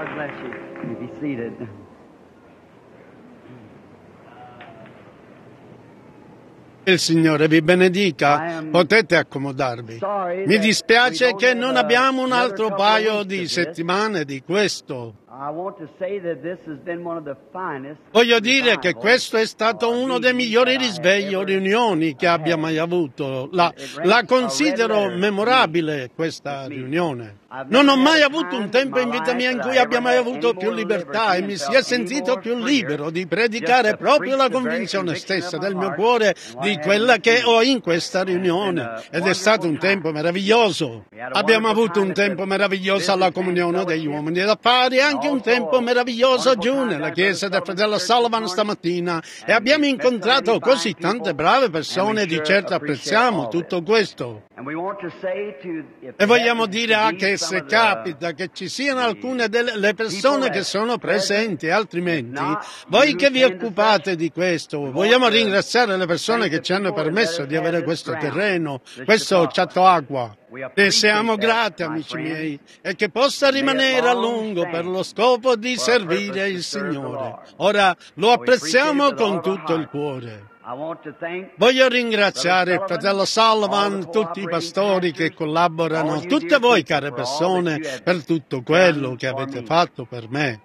God bless you. You be seated. Il Signore vi benedica, potete accomodarvi. Mi dispiace che non abbiamo un altro paio di settimane di questo. Voglio dire che questo è stato uno dei migliori risvegli o riunioni che abbia mai avuto. La considero memorabile questa riunione. Non ho mai avuto un tempo in vita mia in cui abbia mai avuto più libertà e mi sia sentito più libero di predicare proprio la convinzione stessa del mio cuore di quella che ho in questa riunione. Ed è stato un tempo meraviglioso. Abbiamo avuto un tempo meraviglioso alla comunione degli uomini d'affari e anche un tempo meraviglioso giù nella chiesa del fratello Sullivan stamattina e abbiamo incontrato così tante brave persone, di certo apprezziamo tutto questo. E vogliamo dire anche se capita che ci siano alcune delle persone che sono presenti, altrimenti voi che vi occupate di questo, vogliamo ringraziare le persone che ci hanno permesso di avere questo terreno, questo acqua. Ne siamo grati, amici miei, e che possa rimanere a lungo per lo scopo di servire il Signore. Ora lo apprezziamo con tutto il cuore. Voglio ringraziare il fratello Sullivan, tutti i pastori che collaborano, tutte voi care persone, per tutto quello che avete fatto per me.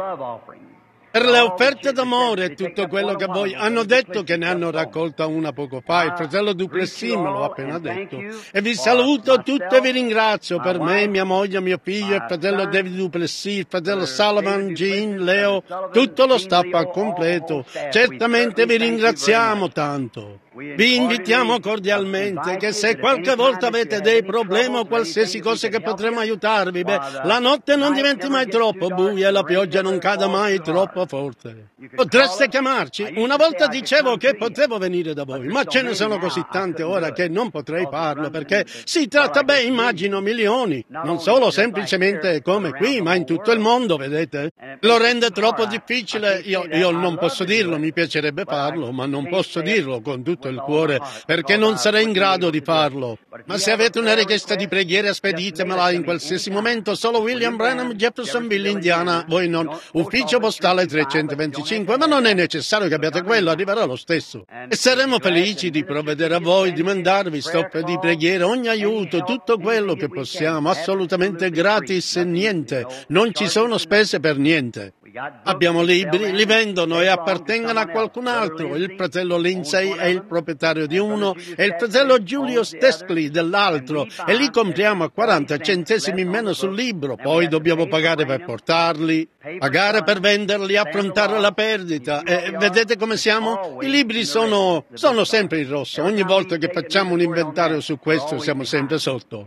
Per le offerte d'amore e tutto quello che voi hanno detto che ne hanno raccolta una poco fa, il fratello Duplessis me l'ho appena detto, e vi saluto tutti e vi ringrazio per me, mia moglie, mio figlio, il fratello David Duplessis, il fratello Sullivan, Jean, Leo, tutto lo staff al completo. Certamente vi ringraziamo tanto. Vi invitiamo cordialmente che se qualche volta avete dei problemi o qualsiasi cosa che potremo aiutarvi, la notte non diventi mai troppo buia e la pioggia non cada mai troppo forte. Potreste chiamarci. Una volta dicevo che potevo venire da voi, ma ce ne sono così tante ora che non potrei farlo perché si tratta, immagino, milioni, non solo semplicemente come qui, ma in tutto il mondo, vedete? Lo rende troppo difficile. Io non posso dirlo, mi piacerebbe farlo, ma non posso dirlo con tutto il cuore perché non sarei in grado di farlo. Ma se avete una richiesta di preghiera, speditemela in qualsiasi momento. Solo William Branham, Jeffersonville, Indiana, voi non. Ufficio postale 325, ma non è necessario che abbiate quello, arriverà lo stesso. E saremo felici di provvedere a voi, di mandarvi stoffe di preghiera, ogni aiuto, tutto quello che possiamo, assolutamente gratis e niente. Non ci sono spese per niente. Abbiamo libri, li vendono e appartengono a qualcun altro. Il fratello Lindsay è il proprietario di uno e il fratello Julius Tescli dell'altro, e li compriamo a 40 centesimi in meno sul libro. Poi dobbiamo pagare per portarli, pagare per venderli, affrontare la perdita. E vedete come siamo? I libri sono sempre in rosso. Ogni volta che facciamo un inventario su questo siamo sempre sotto.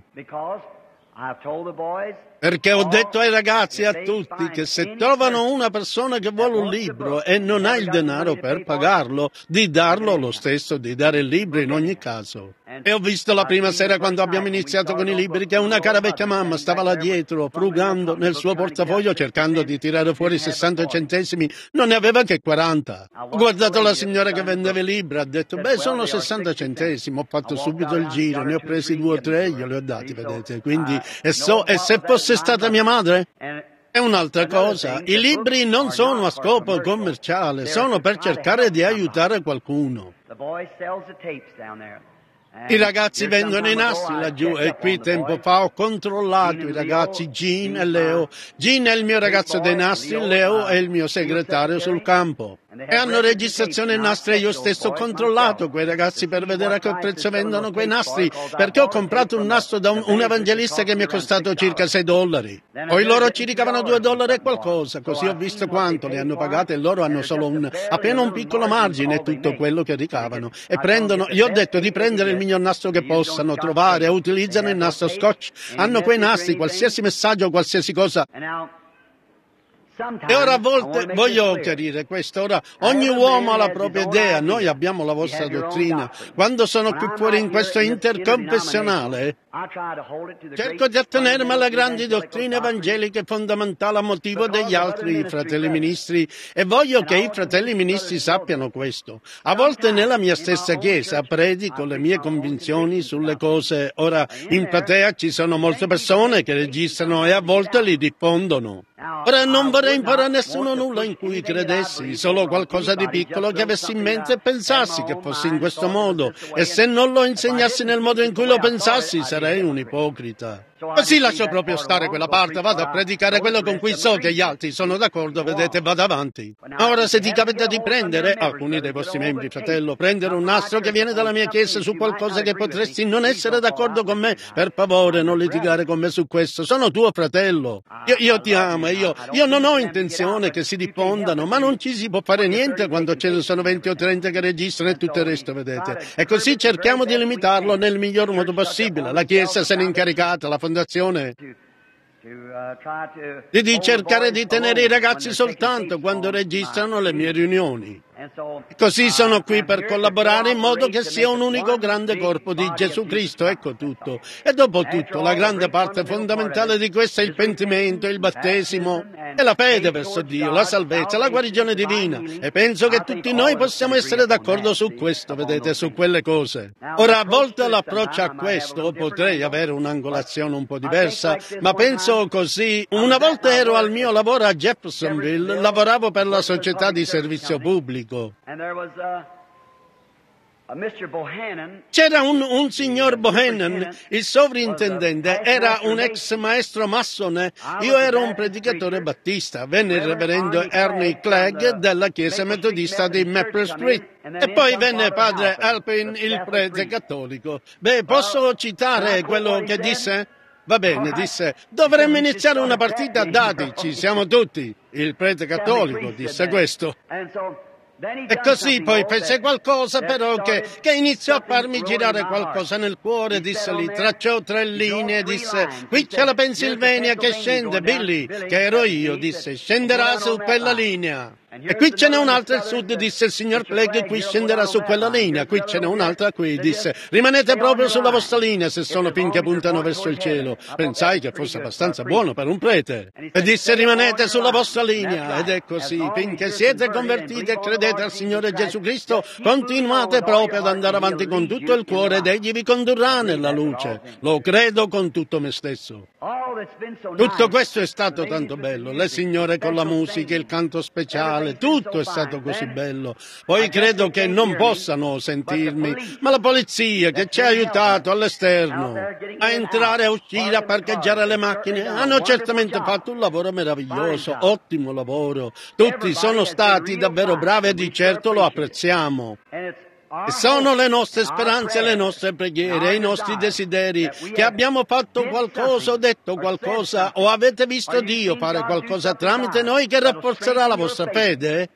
Perché ho detto ai ragazzi e a tutti che se trovano una persona che vuole un libro e non ha il denaro per pagarlo, di darlo lo stesso, di dare il libro in ogni caso. E ho visto la prima sera quando abbiamo iniziato con i libri che una cara vecchia mamma stava là dietro, frugando nel suo portafoglio cercando di tirare fuori 60 centesimi, non ne aveva che 40. Ho guardato la signora che vendeva i libri, ha detto, sono 60 centesimi, ho fatto subito il giro, ne ho presi 2 o 3 e glieli ho dati, vedete. Quindi, e se fosse stata mia madre? È un'altra cosa, i libri non sono a scopo commerciale, sono per cercare di aiutare qualcuno. I ragazzi vendono i nastri laggiù e qui tempo fa ho controllato i ragazzi Jean e Leo. Jean è il mio ragazzo dei nastri, Leo è il mio segretario sul campo. E hanno registrazione nastri e io stesso ho controllato quei ragazzi per vedere a che prezzo vendono quei nastri, perché ho comprato un nastro da un evangelista che mi è costato circa $6. Poi loro ci ricavano $2 e qualcosa, così ho visto quanto li hanno pagati e loro hanno solo appena un piccolo margine, tutto quello che ricavano. E io ho detto di prendere il miglior nastro che possano trovare e utilizzano il nastro Scotch. Hanno quei nastri, qualsiasi messaggio, qualsiasi cosa. E ora a volte voglio chiarire questo, ora ogni uomo ha la propria idea, noi abbiamo la vostra dottrina. Quando sono qui fuori in questo interconfessionale, cerco di attenermi alle grandi dottrine evangeliche fondamentali a motivo degli altri fratelli ministri e voglio che i fratelli ministri sappiano questo. A volte nella mia stessa chiesa predico le mie convinzioni sulle cose. Ora in platea ci sono molte persone che registrano e a volte li diffondono. Ora non vorrei imporre a nessuno nulla in cui credessi, solo qualcosa di piccolo che avessi in mente e pensassi che fossi in questo modo, e se non lo insegnassi nel modo in cui lo pensassi sarei un ipocrita. Così lascio proprio stare quella parte, vado a predicare quello con cui so che gli altri sono d'accordo, vedete, vado avanti. Ora se ti capita di prendere, alcuni dei vostri membri, fratello, prendere un nastro che viene dalla mia chiesa su qualcosa che potresti non essere d'accordo con me, per favore non litigare con me su questo, sono tuo fratello. Io ti amo e io non ho intenzione che si diffondano, ma non ci si può fare niente quando ce ne sono 20 o 30 che registrano e tutto il resto, vedete. E così cerchiamo di limitarlo nel miglior modo possibile. La chiesa se n'è incaricata, la fondazione di cercare di tenere i ragazzi soltanto quando registrano le mie riunioni. Così sono qui per collaborare in modo che sia un unico grande corpo di Gesù Cristo, ecco tutto. E dopo tutto, la grande parte fondamentale di questo è il pentimento, il battesimo e la fede verso Dio, la salvezza, la guarigione divina. E penso che tutti noi possiamo essere d'accordo su questo, vedete, su quelle cose. Ora, a volte l'approccio a questo potrei avere un'angolazione un po' diversa, ma penso così. Una volta ero al mio lavoro a Jeffersonville, lavoravo per la società di servizio pubblico. C'era un signor Bohannon, il sovrintendente, era un ex maestro massone, io ero un predicatore battista, venne il reverendo Ernie Clegg della chiesa metodista di Maple Street e poi venne padre Alpin, il prete cattolico. Beh, posso citare quello che disse? Va bene, disse, dovremmo iniziare una partita a dadi, ci siamo tutti. Il prete cattolico disse questo. E così poi fece qualcosa però che iniziò a farmi girare qualcosa nel cuore, disse lì, tracciò 3 linee, disse, qui c'è la Pennsylvania che scende, Billy, che ero io, disse, scenderà su quella linea. E qui ce n'è un'altra al sud, disse il signor Clegg, qui scenderà su quella linea, qui ce n'è un'altra qui, disse, rimanete proprio sulla vostra linea se sono pin che puntano verso il cielo. Pensai che fosse abbastanza buono per un prete. E disse, rimanete sulla vostra linea, ed è così, finché siete convertiti e credete al Signore Gesù Cristo, continuate proprio ad andare avanti con tutto il cuore ed Egli vi condurrà nella luce. Lo credo con tutto me stesso. Tutto questo è stato tanto bello, le signore con la musica, il canto speciale, tutto è stato così bello. Poi credo che non possano sentirmi, ma la polizia che ci ha aiutato all'esterno a entrare e a uscire, a parcheggiare le macchine, hanno certamente fatto un lavoro meraviglioso, ottimo lavoro. Tutti sono stati davvero bravi e di certo lo apprezziamo. E sono le nostre speranze, le nostre preghiere, i nostri desideri, che abbiamo fatto qualcosa o detto qualcosa o avete visto Dio fare qualcosa tramite noi che rafforzerà la vostra fede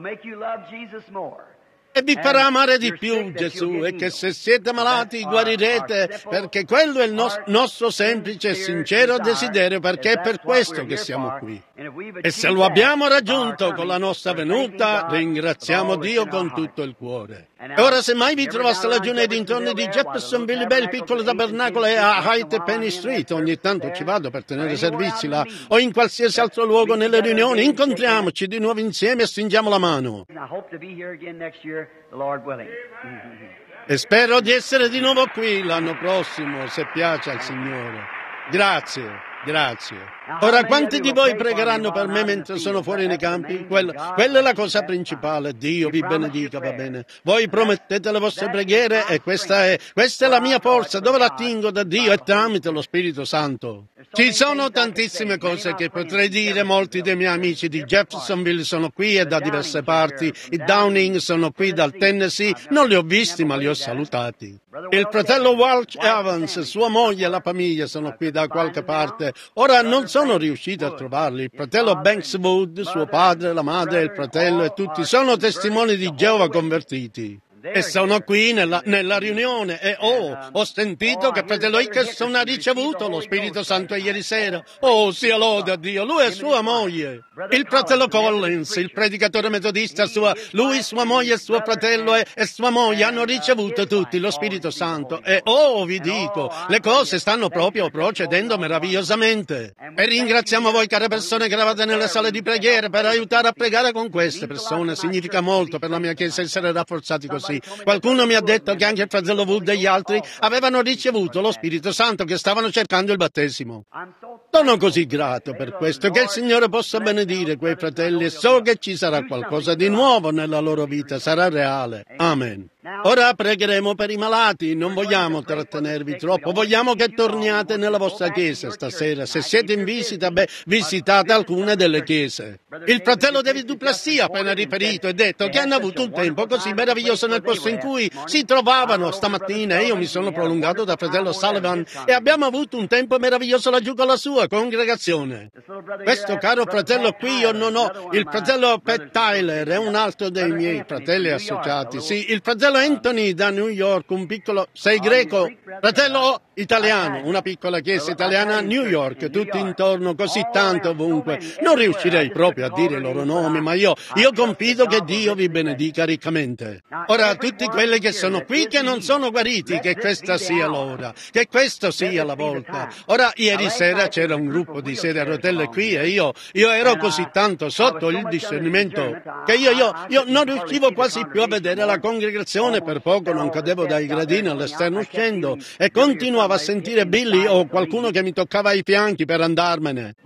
e vi farà amare di più Gesù, e che se siete malati guarirete, perché quello è il nostro semplice e sincero desiderio, perché è per questo che siamo qui. E se lo abbiamo raggiunto con la nostra venuta, ringraziamo Dio con tutto il cuore. E ora se mai vi trovaste laggiù nei dintorni di Jeffersonville, il piccolo tabernacolo è a High e Penny Street, ogni tanto ci vado per tenere servizi là, o in qualsiasi altro luogo nelle riunioni, incontriamoci di nuovo insieme e stringiamo la mano. E spero di essere di nuovo qui l'anno prossimo, se piace al Signore. Grazie. Ora, quanti di voi pregheranno per me mentre sono fuori nei campi? Quella è la cosa principale. Dio vi benedica, va bene? Voi promettete le vostre preghiere e questa è la mia forza, dove la attingo da Dio e tramite lo Spirito Santo. Ci sono tantissime cose che potrei dire, molti dei miei amici di Jeffersonville sono qui e da diverse parti, i Downing sono qui dal Tennessee, non li ho visti ma li ho salutati. Il fratello Walsh Evans, sua moglie e la famiglia sono qui da qualche parte. Ora non sono riuscito a trovarli. Il fratello Banks Wood, suo padre, la madre, il fratello e tutti sono testimoni di Geova convertiti. E sono qui nella riunione e ho sentito che fratello Hickerson ha ricevuto lo Spirito Santo ieri sera. Oh, sia lode a Dio, lui e sua moglie. Il fratello Collins, il predicatore metodista, lui, sua moglie e suo fratello e sua moglie hanno ricevuto tutti lo Spirito Santo. E vi dico, le cose stanno proprio procedendo meravigliosamente. E ringraziamo voi, care persone, che eravate nelle sale di preghiera per aiutare a pregare con queste persone. Significa molto per la mia Chiesa essere rafforzati così. altri. Qualcuno mi ha detto che anche il fratello Wood e gli altri avevano ricevuto lo Spirito Santo, che stavano cercando il battesimo. Sono così grato per questo, che il Signore possa benedire quei fratelli, e so che ci sarà qualcosa di nuovo nella loro vita, sarà reale. Amen. Ora pregheremo per i malati, non vogliamo trattenervi troppo, vogliamo che torniate nella vostra chiesa stasera. Se siete in visita, visitate alcune delle chiese. Il fratello David Duplessis ha appena riferito e detto che hanno avuto un tempo così meraviglioso nel posto in cui si trovavano stamattina. Io mi sono prolungato da fratello Sullivan e abbiamo avuto un tempo meraviglioso laggiù con la sua congregazione. Questo caro fratello qui io non ho, il fratello Pat Tyler è un altro dei miei fratelli associati. Sì, il fratello Anthony da New York, un piccolo, sei greco? Fratello italiano, una piccola chiesa italiana a New York, tutti intorno, così tanto ovunque. Non riuscirei proprio a dire i loro nomi, ma io confido che Dio vi benedica riccamente. Ora, tutti quelli che sono qui che non sono guariti, che questa sia l'ora, che questo sia la volta. Ora, ieri sera c'era un gruppo di sedie a rotelle qui e io ero così tanto sotto il discernimento che io non riuscivo quasi più a vedere la congregazione, per poco non cadevo dai gradini all'esterno uscendo e continuavo a sentire Billy o qualcuno che mi toccava i fianchi per andarmene.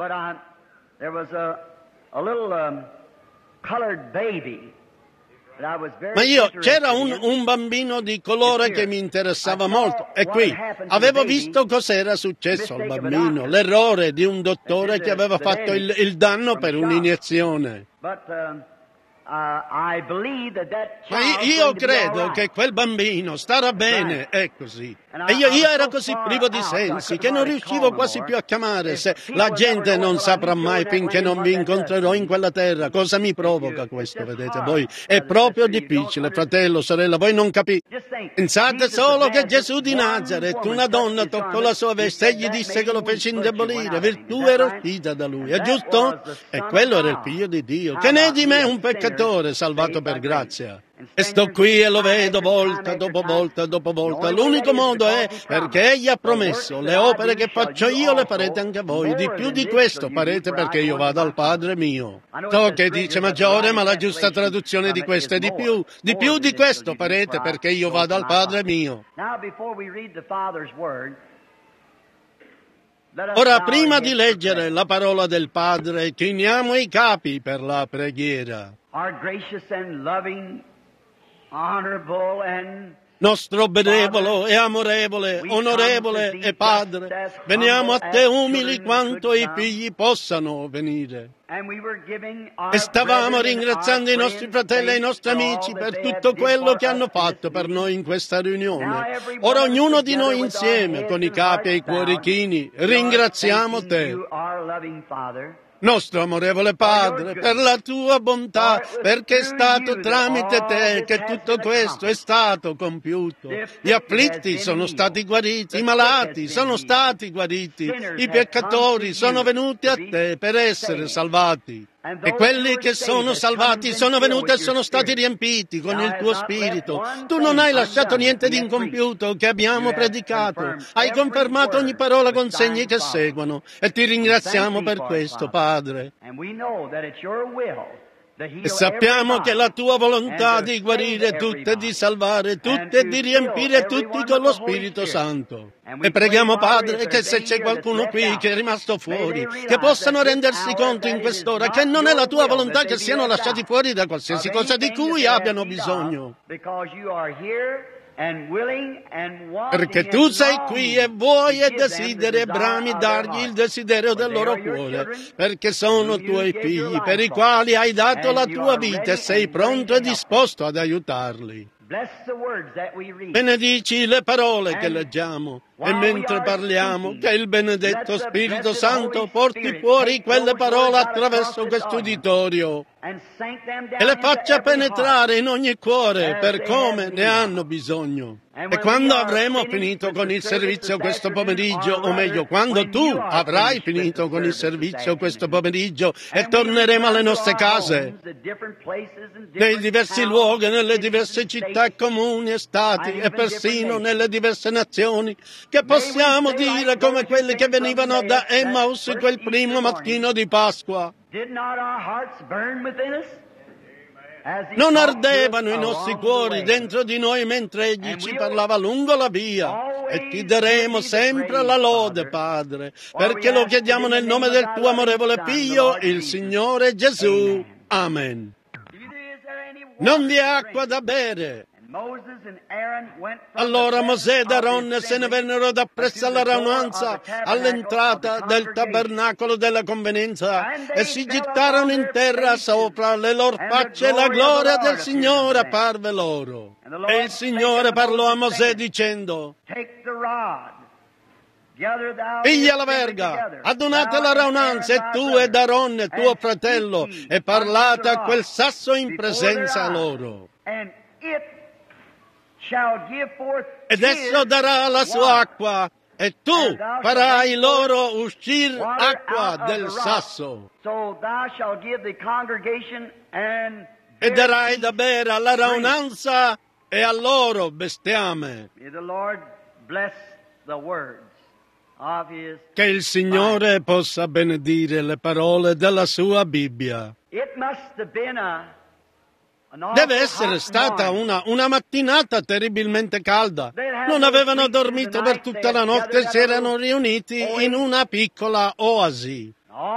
Ma c'era un bambino di colore che mi interessava molto e qui avevo visto cos'era successo al bambino, l'errore di un dottore che aveva fatto il danno per un'iniezione. Ma io credo che quel bambino starà bene, è così. E io ero così privo di sensi che non riuscivo quasi più a chiamare. Se la gente non saprà mai finché non vi incontrerò in quella terra. Cosa mi provoca questo, vedete voi? È proprio difficile, fratello, sorella, voi non capite. Pensate solo che Gesù di Nazareth, una donna toccò la sua veste e gli disse che lo fece indebolire, virtù era uscita da lui, è giusto? E quello era il figlio di Dio. Che ne è di me un peccatore salvato per grazia? E sto qui e lo vedo volta dopo volta dopo volta. L'unico modo è perché egli ha promesso: le opere che faccio io le farete anche voi. Di più di questo farete perché io vado al Padre mio. So che dice maggiore, ma la giusta traduzione di questo è di più. Di più di questo farete perché io vado al Padre mio. Ora, prima di leggere la parola del Padre, chiniamo i capi per la preghiera. Nostro benevolo e amorevole, onorevole e Padre, veniamo a te umili quanto i figli possano venire. E stavamo ringraziando i nostri fratelli e i nostri amici per tutto quello che hanno fatto per noi in questa riunione. Ora ognuno di noi insieme, con i capi e i cuori chini, ringraziamo te. Nostro amorevole Padre, per la tua bontà, perché è stato tramite te che tutto questo è stato compiuto. Gli afflitti sono stati guariti, i malati sono stati guariti, i peccatori sono venuti a te per essere salvati. E quelli che sono salvati sono venuti e sono stati riempiti con il tuo Spirito. Tu non hai lasciato niente di incompiuto che abbiamo predicato. Hai confermato ogni parola con segni che seguono. E ti ringraziamo per questo, Padre. E sappiamo che la tua volontà di guarire tutte, di salvare tutte e di riempire tutti con lo Spirito Santo. E preghiamo, Padre, che se c'è qualcuno qui che è rimasto fuori, che possano rendersi conto in quest'ora che non è la tua volontà che siano lasciati fuori da qualsiasi cosa di cui abbiano bisogno. Perché tu sei qui e vuoi e desideri e brami dargli il desiderio del loro cuore, perché sono tuoi figli per i quali hai dato la tua vita e sei pronto e disposto ad aiutarli. Benedici le parole che leggiamo e mentre parliamo che il benedetto Spirito Santo porti fuori quelle parole attraverso questo uditorio e le faccia penetrare in ogni cuore per come ne hanno bisogno. E quando avremo finito con il servizio questo pomeriggio, o meglio, quando tu avrai finito con il servizio questo pomeriggio e torneremo alle nostre case, nei diversi luoghi, nelle diverse città e comuni e stati e persino nelle diverse nazioni, che possiamo dire come quelli che venivano da Emmaus quel primo mattino di Pasqua. Non ardevano i nostri cuori dentro di noi mentre Egli ci parlava lungo la via. E ti daremo sempre la lode, Padre, perché lo chiediamo nel nome del tuo amorevole Figlio, il Signore Gesù. Amen. Non vi è acqua da bere. Allora Mosè ed Aaron se ne vennero dappresso alla radunanza all'entrata del tabernacolo della convenienza e si gettarono in terra sopra le loro facce e la gloria del Signore apparve loro. E il Signore parlò a Mosè dicendo: piglia la verga, adunate la radunanza e tu ed Aaron tuo fratello e parlate a quel sasso in presenza loro. Ed esso darà la sua acqua, e tu farai loro uscire acqua del sasso. E darai da bere alla radunanza e al loro bestiame. Che il Signore possa benedire le parole della sua Bibbia. Deve essere stata una mattinata terribilmente calda. Non avevano dormito per tutta la notte e si erano riuniti in una piccola oasi.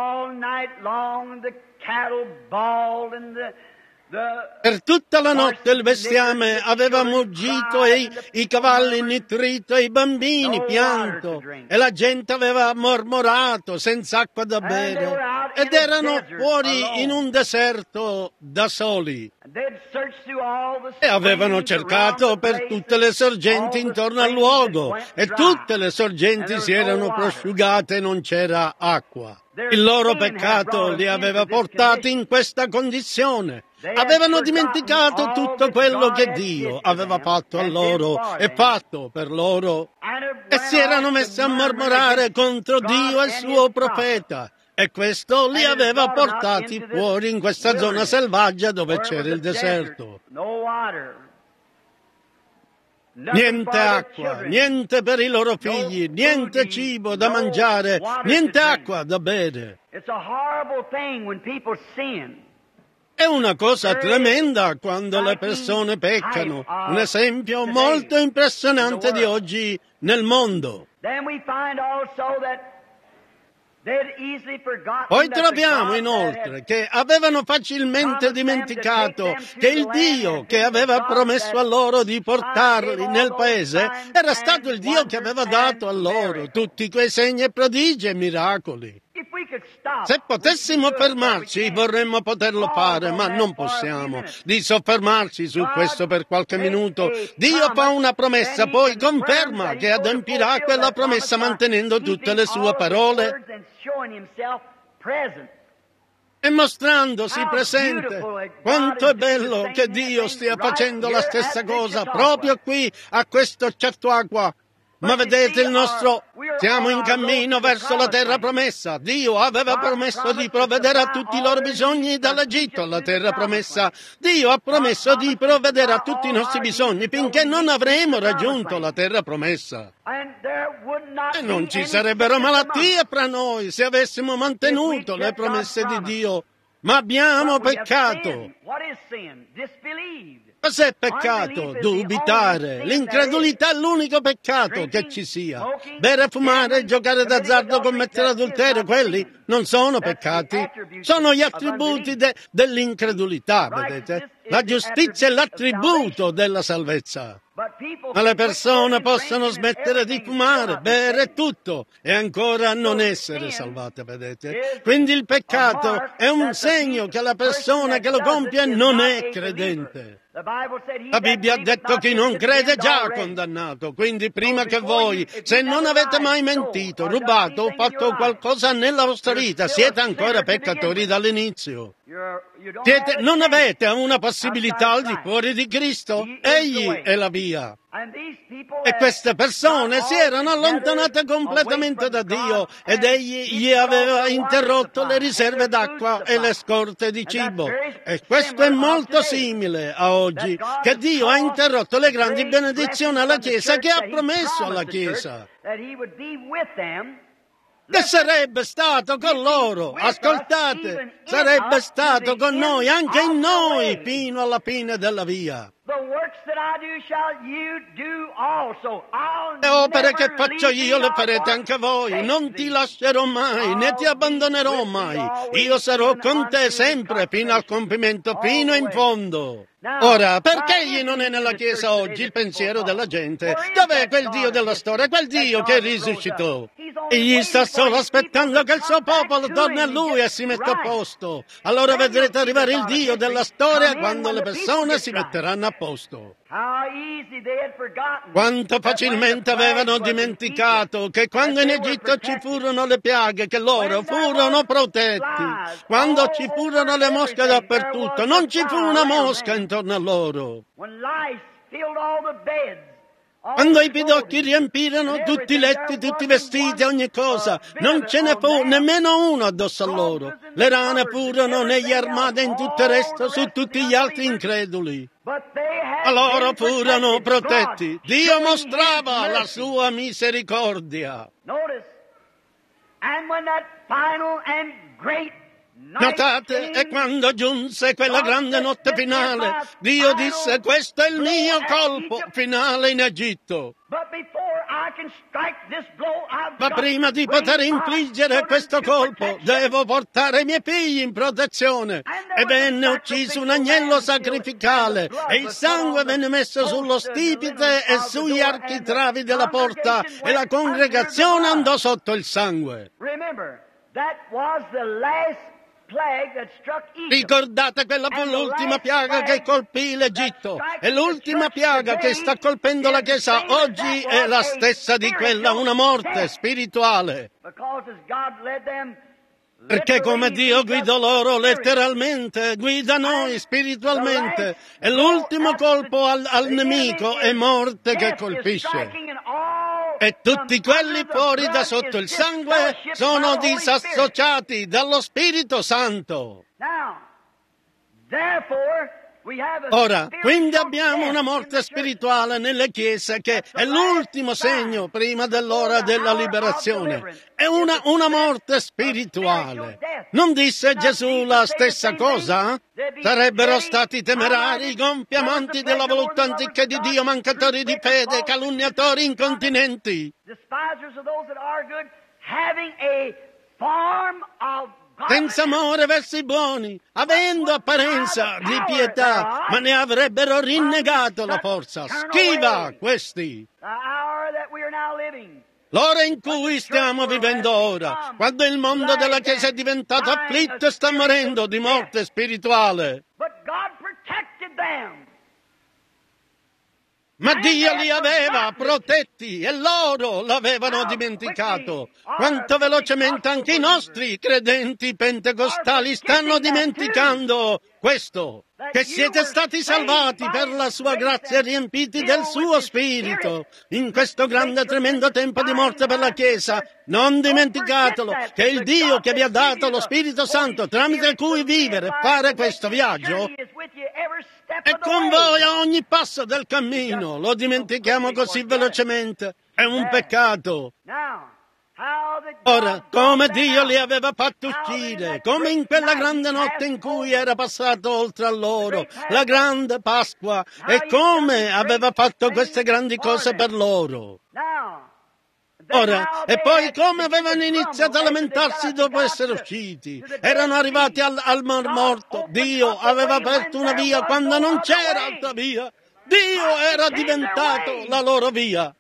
Per tutta la notte il bestiame aveva muggito e i cavalli nitrito e i bambini pianto e la gente aveva mormorato senza acqua da bere ed erano fuori in un deserto da soli e avevano cercato per tutte le sorgenti intorno al luogo e tutte le sorgenti si erano prosciugate e non c'era acqua. Il loro peccato li aveva portati in questa condizione. Avevano dimenticato tutto quello che Dio aveva fatto a loro e fatto per loro e si erano messi a mormorare contro Dio e il suo profeta. E questo li aveva portati fuori in questa zona selvaggia dove c'era il deserto. Niente acqua, niente per i loro figli, niente cibo da mangiare, niente acqua da bere. È una cosa tremenda quando le persone peccano, un esempio molto impressionante di oggi nel mondo. Poi troviamo inoltre che avevano facilmente dimenticato che il Dio che aveva promesso a loro di portarli nel paese era stato il Dio che aveva dato a loro tutti quei segni e prodigi e miracoli. Se potessimo fermarci vorremmo poterlo fare, ma non possiamo di soffermarci su questo per qualche minuto. Dio fa una promessa, poi conferma che adempirà quella promessa mantenendo tutte le sue parole e mostrandosi presente. Quanto è bello che Dio stia facendo la stessa cosa proprio qui a questo certo acqua. Ma vedete siamo in cammino verso la terra promessa. Dio aveva promesso di provvedere a tutti i loro bisogni dall'Egitto alla terra promessa. Dio ha promesso di provvedere a tutti i nostri bisogni finché non avremo raggiunto la terra promessa. E non ci sarebbero malattie fra noi se avessimo mantenuto le promesse di Dio. Ma abbiamo peccato. Cos'è peccato? Dubitare. L'incredulità è l'unico peccato che ci sia. Bere, fumare, giocare d'azzardo, commettere adulterio, quelli non sono peccati. Sono gli attributi dell'incredulità, vedete? La giustizia è l'attributo della salvezza. Ma le persone possono smettere di fumare, bere tutto e ancora non essere salvate, vedete? Quindi il peccato è un segno che la persona che lo compie non è credente. La Bibbia ha detto che chi non crede è già condannato, quindi prima che voi, se non avete mai mentito, rubato o fatto qualcosa nella vostra vita, siete ancora peccatori dall'inizio. Non avete una possibilità al di fuori di Cristo? Egli è la via. E queste persone si erano allontanate completamente da Dio ed egli gli aveva interrotto le riserve d'acqua e le scorte di cibo. E questo è molto simile a oggi, che Dio ha interrotto le grandi benedizioni alla Chiesa che ha promesso alla Chiesa. che sarebbe stato con loro, ascoltate, sarebbe stato con noi, anche in noi, fino alla fine della via. Le opere che faccio io le farete anche voi, non ti lascerò mai, né ti abbandonerò mai, io sarò con te sempre, fino al compimento, fino in fondo. Ora, perché egli non è nella Chiesa oggi, il pensiero della gente? Dov'è quel Dio della storia, quel Dio che risuscitò? Egli sta solo aspettando che il suo popolo torni a Lui e si metta a posto. Allora vedrete arrivare il Dio della storia quando le persone si metteranno a posto. Quanto facilmente avevano dimenticato che quando in Egitto ci furono le piaghe, che loro furono protetti. Quando ci furono le mosche dappertutto, non ci fu una mosca intorno a loro. Quando i pidocchi riempirono tutti i letti, tutti i vestiti, ogni cosa, non ce ne fu nemmeno uno addosso a loro. Le rane furono negli armadi e in tutto il resto su tutti gli altri increduli. Ma loro furono protetti. Dio mostrava la sua misericordia. Notate, e quando giunse quella grande notte finale, Dio disse: questo è il mio colpo finale in Egitto. Ma prima di poter infliggere questo colpo, devo portare i miei figli in protezione. E venne ucciso un agnello sacrificale, e il sangue venne messo sullo stipite e sugli architravi della porta, e la congregazione andò sotto il sangue. Ricordate, quella fu l'ultima piaga che colpì l'Egitto, e l'ultima piaga che sta colpendo la Chiesa oggi è la stessa di quella, una morte spirituale. Perché come Dio guida loro letteralmente, guida noi spiritualmente, e l'ultimo colpo al nemico è morte che colpisce. E tutti quelli fuori da sotto il sangue sono disassociati dallo Spirito Santo. Ora, quindi abbiamo una morte spirituale nelle chiese che è l'ultimo segno prima dell'ora della liberazione. È una morte spirituale. Non disse Gesù la stessa cosa? Sarebbero stati temerari, gonfi amanti della volontà anziché di Dio, mancatori di fede, calunniatori, incontinenti. Senza amore verso i buoni, avendo apparenza di pietà, ma ne avrebbero rinnegato la forza. Schiva questi! L'ora in cui stiamo vivendo ora, quando il mondo della Chiesa è diventato afflitto e sta morendo di morte spirituale. Ma Dio li aveva protetti e loro l'avevano dimenticato. Quanto velocemente anche i nostri credenti pentecostali stanno dimenticando questo, che siete stati salvati per la sua grazia e riempiti del suo Spirito. In questo grande e tremendo tempo di morte per la Chiesa, non dimenticatelo che il Dio che vi ha dato lo Spirito Santo, tramite cui vivere e fare questo viaggio, è con voi a ogni passo del cammino. Lo dimentichiamo così velocemente. È un peccato. Ora, come Dio li aveva fatto uscire, come in quella grande notte in cui era passato oltre a loro, la grande Pasqua, e come aveva fatto queste grandi cose per loro. Ora, e poi come avevano iniziato a lamentarsi dopo essere usciti. Erano arrivati al Mar Morto. Dio aveva aperto una via quando non c'era altra via. Dio era diventato la loro via.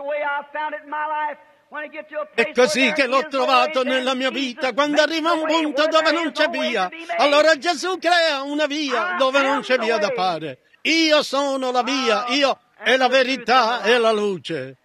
È così che l'ho trovato nella mia vita, quando arriva un punto dove non c'è via. Allora Gesù crea una via dove non c'è via da fare. Io sono la via, io è la verità e la luce.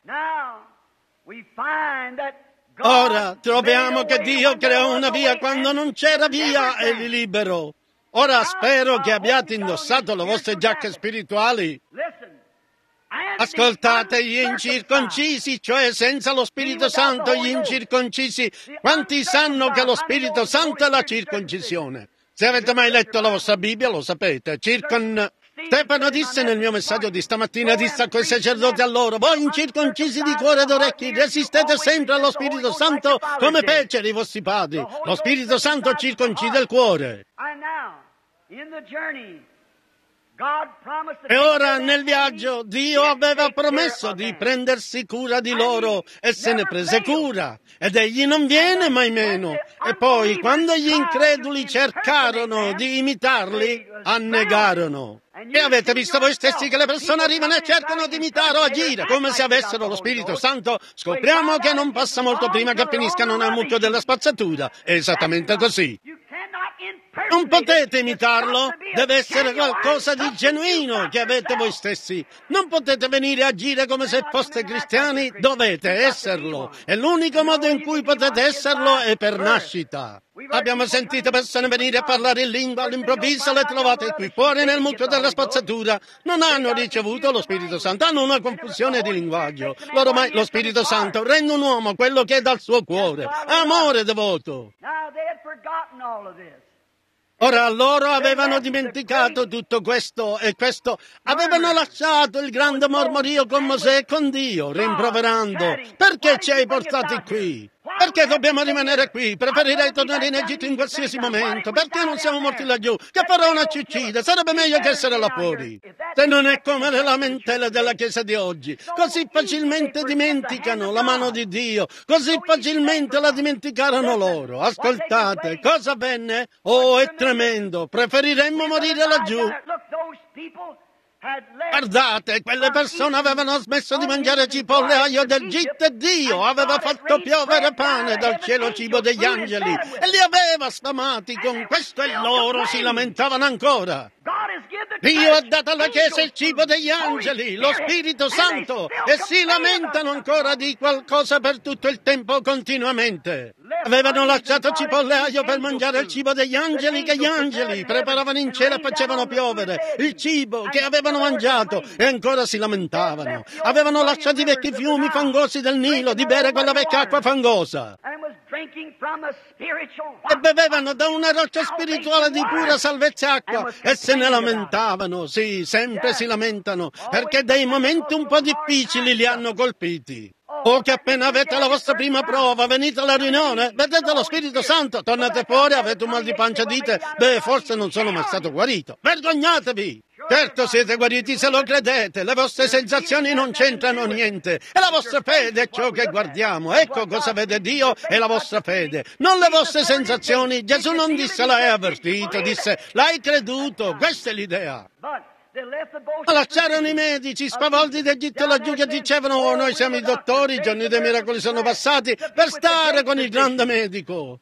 Ora troviamo che Dio creò una via quando non c'era via e li liberò. Ora spero che abbiate indossato le vostre giacche spirituali. Ascoltate, gli incirconcisi, cioè senza lo Spirito Santo, gli incirconcisi. Quanti sanno che lo Spirito Santo è la circoncisione? Se avete mai letto la vostra Bibbia lo sapete. Stefano disse nel mio messaggio di stamattina, disse a quei sacerdoti allora: voi incirconcisi di cuore ed orecchi, resistete sempre allo Spirito Santo come fecero i vostri padri. Lo Spirito Santo circoncide il cuore. E ora nel viaggio Dio aveva promesso di prendersi cura di loro e se ne prese cura. Ed egli non viene mai meno. E poi quando gli increduli cercarono di imitarli, annegarono. E avete visto voi stessi che le persone arrivano e cercano di imitare o agire come se avessero lo Spirito Santo? Scopriamo che non passa molto prima che finiscano nel mucchio della spazzatura. È esattamente così. Non potete imitarlo, deve essere qualcosa di genuino che avete voi stessi. Non potete venire a agire come se foste cristiani, dovete esserlo. E l'unico modo in cui potete esserlo è per nascita. Abbiamo sentito persone venire a parlare in lingua, all'improvviso le trovate qui fuori nel mucchio della spazzatura. Non hanno ricevuto lo Spirito Santo, hanno una confusione di linguaggio. Loro mai lo Spirito Santo rende un uomo quello che è dal suo cuore, amore devoto. Ora loro avevano dimenticato tutto questo e avevano lasciato il grande mormorio con Mosè e con Dio, rimproverando: perché ci hai portati qui? Perché dobbiamo rimanere qui? Preferirei tornare in Egitto in qualsiasi momento. Perché non siamo morti laggiù? Che Faraone ci uccide? Sarebbe meglio che essere là fuori. Se non è come le lamentele della Chiesa di oggi, così facilmente dimenticano la mano di Dio, così facilmente la dimenticarono loro. Ascoltate, cosa avvenne? Oh, è tremendo. Preferiremmo morire laggiù. Guardate, quelle persone avevano smesso di mangiare cipolle e aglio d'Egitto e Dio aveva fatto piovere pane dal cielo, cibo degli angeli, e li aveva sfamati con questo e loro si lamentavano ancora. Dio ha dato alla Chiesa il cibo degli angeli, lo Spirito Santo, e si lamentano ancora di qualcosa per tutto il tempo continuamente. Avevano lasciato cipolle e aglio per mangiare il cibo degli angeli che gli angeli preparavano in cielo e facevano piovere, il cibo che avevano mangiato, e ancora si lamentavano. Avevano lasciato i vecchi fiumi fangosi del Nilo di bere quella vecchia acqua fangosa e bevevano da una roccia spirituale di pura salvezza acqua e se ne lamentavano. Sì, sempre si lamentano perché dei momenti un po' difficili li hanno colpiti. O che appena avete la vostra prima prova, venite alla riunione, vedete lo Spirito Santo, tornate fuori, avete un mal di pancia, dite: beh, forse non sono mai stato guarito. Vergognatevi! Certo siete guariti se lo credete, le vostre sensazioni non c'entrano niente, è la vostra fede è ciò che guardiamo. Ecco cosa vede Dio, è la vostra fede, non le vostre sensazioni. Gesù non disse l'hai avvertito, disse l'hai creduto, questa è l'idea. Ma lasciarono i medici spavaldi d'Egitto laggiù che dicevano: oh, noi siamo i dottori, i giorni dei miracoli sono passati, per stare con il grande medico.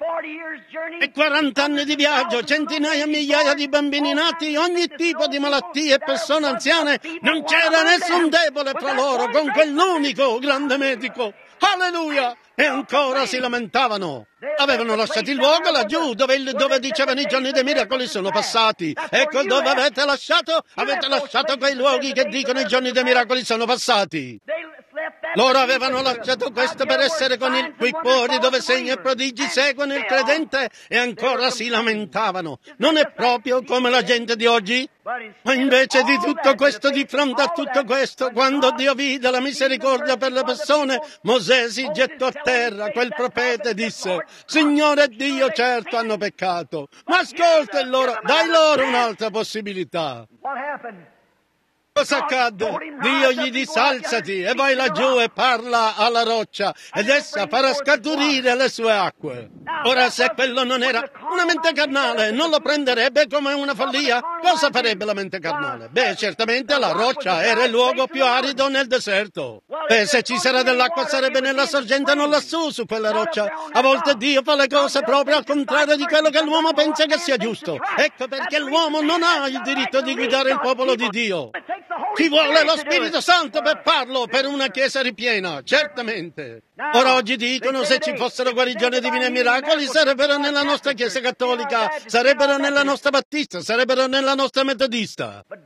E 40 anni di viaggio, centinaia e migliaia di bambini nati, ogni tipo di malattie e persone anziane, non c'era nessun debole fra loro con quell'unico grande medico. Alleluia! E ancora si lamentavano. Avevano lasciato il luogo laggiù dove dicevano i giorni dei miracoli sono passati. Ecco dove avete lasciato quei luoghi che dicono i giorni dei miracoli sono passati. Loro avevano lasciato questo per essere con il qui fuori dove segni e prodigi seguono il credente e ancora si lamentavano. Non è proprio come la gente di oggi? Ma invece di tutto questo, di fronte a tutto questo, quando Dio vide la misericordia per le persone, Mosè si gettò a terra, quel profeta, e disse: Signore Dio, certo hanno peccato, ma ascolta loro, dai loro un'altra possibilità. Cosa accadde? Dio gli disse: alzati e vai laggiù e parla alla roccia ed essa farà scaturire le sue acque. Ora, se quello non era una mente carnale, non lo prenderebbe come una follia? Cosa farebbe la mente carnale? Beh, certamente la roccia era il luogo più arido nel deserto. Beh, se ci sarà dell'acqua sarebbe nella sorgente, non lassù su quella roccia. A volte Dio fa le cose proprio al contrario di quello che l'uomo pensa che sia giusto. Ecco perché l'uomo non ha il diritto di guidare il popolo di Dio. Ci vuole lo Spirito Santo per farlo per una chiesa ripiena, certamente. Ora oggi dicono: se ci fossero guarigioni divine e miracoli sarebbero nella nostra chiesa cattolica, sarebbero nella nostra battista, sarebbero nella nostra metodista.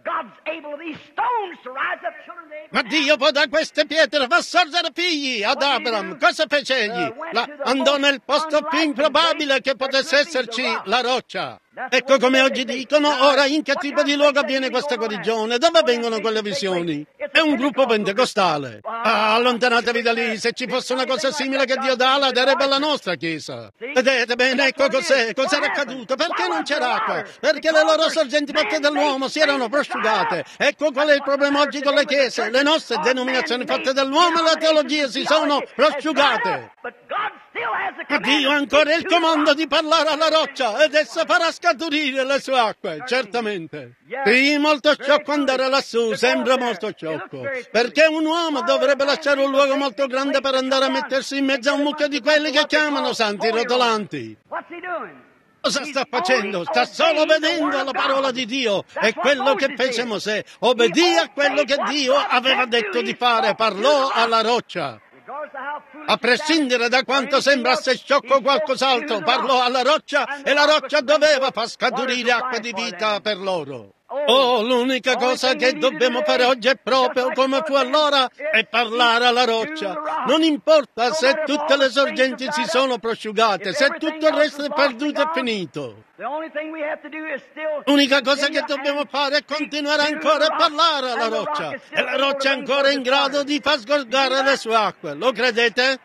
Ma Dio può da queste pietre far sorgere figli ad Abramo. Cosa fece egli? Andò nel posto più improbabile che potesse esserci, la roccia. Ecco come oggi dicono, ora in che tipo di luogo avviene questa guarigione? Dove vengono quelle visioni? È un gruppo pentecostale. Allontanatevi da lì, se ci fosse una cosa simile che Dio dà, la darebbe alla nostra Chiesa. Vedete bene, ecco cos'era accaduto. Perché non c'era acqua? Perché le loro sorgenti fatte dall'uomo si erano prosciugate. Ecco qual è il problema oggi con le Chiese. Le nostre denominazioni fatte dall'uomo e la teologia si sono prosciugate. Ma Dio ha ancora il comando di parlare alla roccia ed essa farà scaturire le sue acque, certamente. Sì, molto sciocco andare lassù, sembra molto sciocco, perché un uomo dovrebbe lasciare un luogo molto grande per andare a mettersi in mezzo a un mucchio di quelli che chiamano santi rotolanti. Cosa sta facendo? Sta solo obbedendo alla parola di Dio. È quello che fece Mosè. Obbedì a quello che Dio aveva detto di fare, parlò alla roccia. A prescindere da quanto sembrasse sciocco qualcos'altro, parlò alla roccia e la roccia doveva far scaturire acqua di vita per loro. Oh, l'unica cosa che dobbiamo fare oggi è proprio come fu allora, è parlare alla roccia. Non importa se tutte le sorgenti si sono prosciugate, se tutto il resto è perduto e finito. L'unica cosa che dobbiamo fare è continuare ancora a parlare alla roccia. E la roccia è ancora in grado di far sgorgare le sue acque. Lo credete?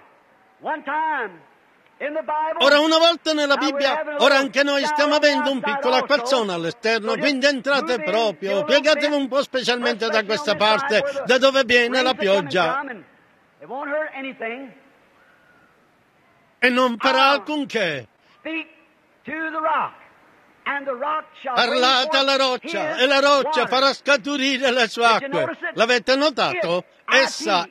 Ora, una volta nella Bibbia, ora anche noi stiamo avendo un piccolo acquazzone all'esterno, quindi entrate proprio, piegatevi un po' specialmente da questa parte, da dove viene la pioggia, e non farà alcunché. Parlate alla roccia e la roccia farà scaturire le sue acque. L'avete notato? Essa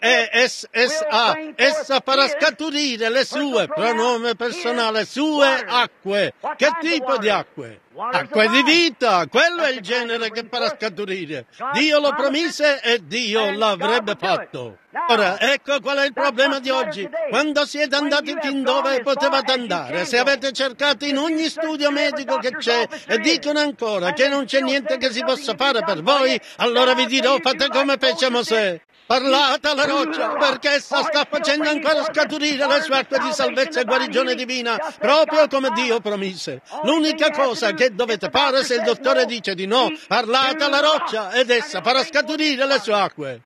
farà scaturire le sue, pronome personale, sue acque. Che tipo di acque? Acque di vita, quello è il genere che farà scaturire. Dio lo promise e Dio l'avrebbe fatto. Ora, ecco qual è il problema di oggi. Quando siete andati fin dove potevate andare, se avete cercato in ogni studio medico che c'è e dicono ancora che non c'è niente che si possa fare per voi, allora vi dirò, fate come fece Mosè. Parlate alla roccia, perché essa sta facendo ancora scaturire le sue acque di salvezza e guarigione divina, proprio come Dio promise. L'unica cosa che dovete fare, se il dottore dice di no, parlate alla roccia ed essa farà scaturire le sue acque.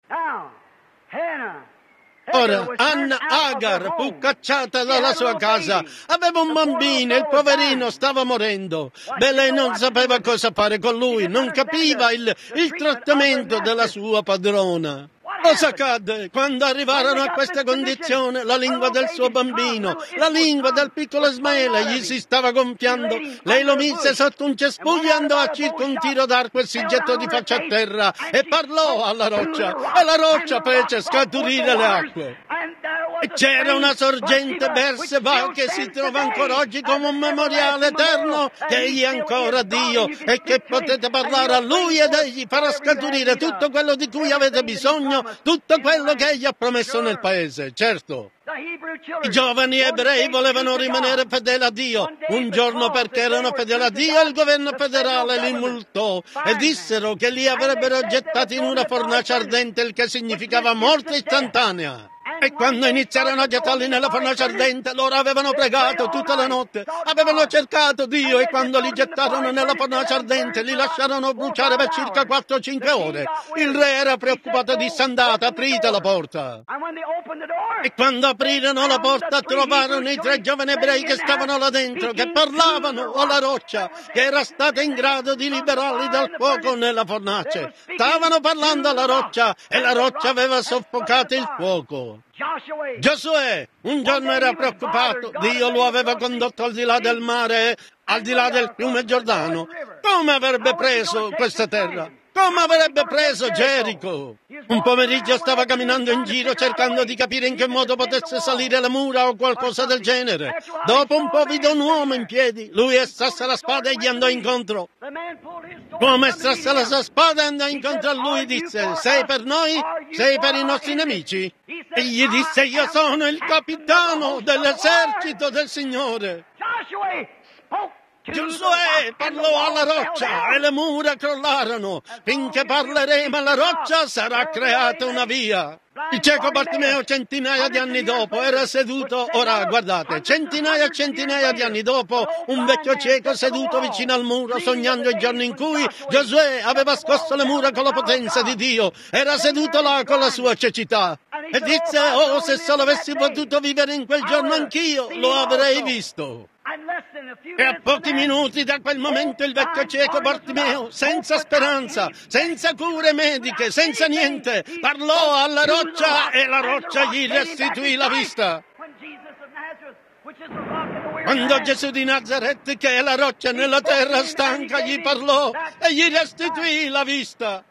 Ora, Anna Agar fu cacciata dalla sua casa, aveva un bambino, il poverino stava morendo. Beh, lei non sapeva cosa fare con lui, non capiva il trattamento della sua padrona. Cosa accadde? Quando arrivarono a questa condizione, la lingua del suo bambino, la lingua del piccolo Ismaele gli si stava gonfiando. Lei lo mise sotto un cespuglio e andò a circa un tiro d'arco e si gettò di faccia a terra e parlò alla roccia. E la roccia fece scaturire le acque. E c'era una sorgente Berseba che si trova ancora oggi come un memoriale eterno che egli è ancora Dio e che potete parlare a Lui ed egli farà scaturire tutto quello di cui avete bisogno, tutto quello che egli ha promesso nel paese, certo. I giovani ebrei volevano rimanere fedeli a Dio. Un giorno, perché erano fedeli a Dio, il governo federale li multò e dissero che li avrebbero gettati in una fornace ardente, il che significava morte istantanea. E quando iniziarono a gettarli nella fornace ardente, loro avevano pregato tutta la notte, avevano cercato Dio e quando li gettarono nella fornace ardente li lasciarono bruciare per circa 4 o 5 ore. Il re era preoccupato e disse: andate, aprite la porta. E quando aprirono la porta trovarono i 3 giovani ebrei che stavano là dentro, che parlavano alla roccia, che era stata in grado di liberarli dal fuoco nella fornace. Stavano parlando alla roccia e la roccia aveva soffocato il fuoco. Giosuè un giorno era preoccupato, Dio lo aveva condotto al di là del mare, al di là del fiume Giordano. Come avrebbe preso questa terra? Come avrebbe preso Gerico? Un pomeriggio stava camminando in giro cercando di capire in che modo potesse salire le mura o qualcosa del genere. Dopo un po' vide un uomo in piedi. Lui estrasse la spada e gli andò incontro. Come estrasse la sua spada e andò incontro a lui, disse: sei per noi? Sei per i nostri nemici? E gli disse: io sono il capitano dell'esercito del Signore. Giosuè parlò alla roccia e le mura crollarono. Finché parleremo alla roccia sarà creata una via. Il cieco Bartimeo centinaia di anni dopo era seduto, ora guardate, centinaia e centinaia di anni dopo, un vecchio cieco seduto vicino al muro sognando il giorno in cui Giosuè aveva scosso le mura con la potenza di Dio, era seduto là con la sua cecità e disse: oh, se solo avessi potuto vivere in quel giorno anch'io lo avrei visto. E a pochi minuti da quel momento il vecchio cieco Bartimeo, senza speranza, senza cure mediche, senza niente, parlò alla roccia e la roccia gli restituì la vista. Quando Gesù di Nazaret, che è la roccia nella terra stanca, gli parlò e gli restituì la vista.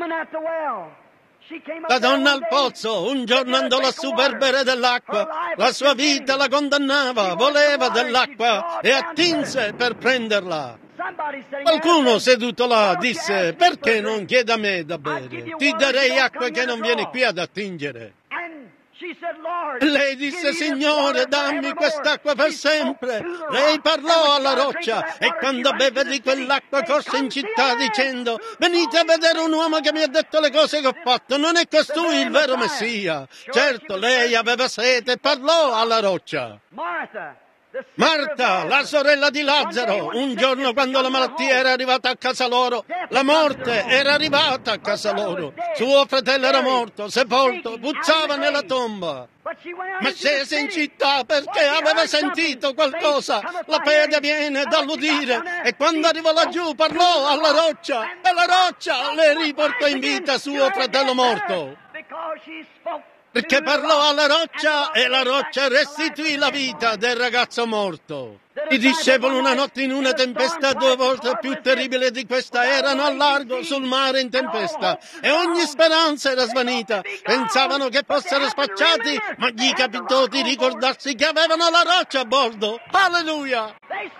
La donna al pozzo un giorno andò lassù per bere dell'acqua. La sua vita la condannava, voleva dell'acqua e attinse per prenderla. Qualcuno seduto là disse: perché non chieda a me da bere? Ti darei acqua che non vieni qui ad attingere. Lei disse: Signore, dammi quest'acqua per sempre. Lei parlò alla roccia e quando beve di quell'acqua corse in città dicendo: venite a vedere un uomo che mi ha detto le cose che ho fatto. Non è costui il vero Messia? Certo, lei aveva sete e parlò alla roccia. Marta, la sorella di Lazzaro, un giorno quando la malattia era arrivata a casa loro, la morte era arrivata a casa loro, suo fratello era morto, sepolto, puzzava nella tomba. Ma scese in città perché aveva sentito qualcosa, la fede viene dall'udire e quando arrivò laggiù parlò alla roccia e la roccia le riportò in vita suo fratello morto. Perché parlò alla roccia e la roccia restituì la vita del ragazzo morto. I discepoli una notte in una tempesta 2 volte più terribile di questa erano al largo sul mare in tempesta e ogni speranza era svanita. Pensavano che fossero spacciati, ma gli capitò di ricordarsi che avevano la roccia a bordo. Alleluia!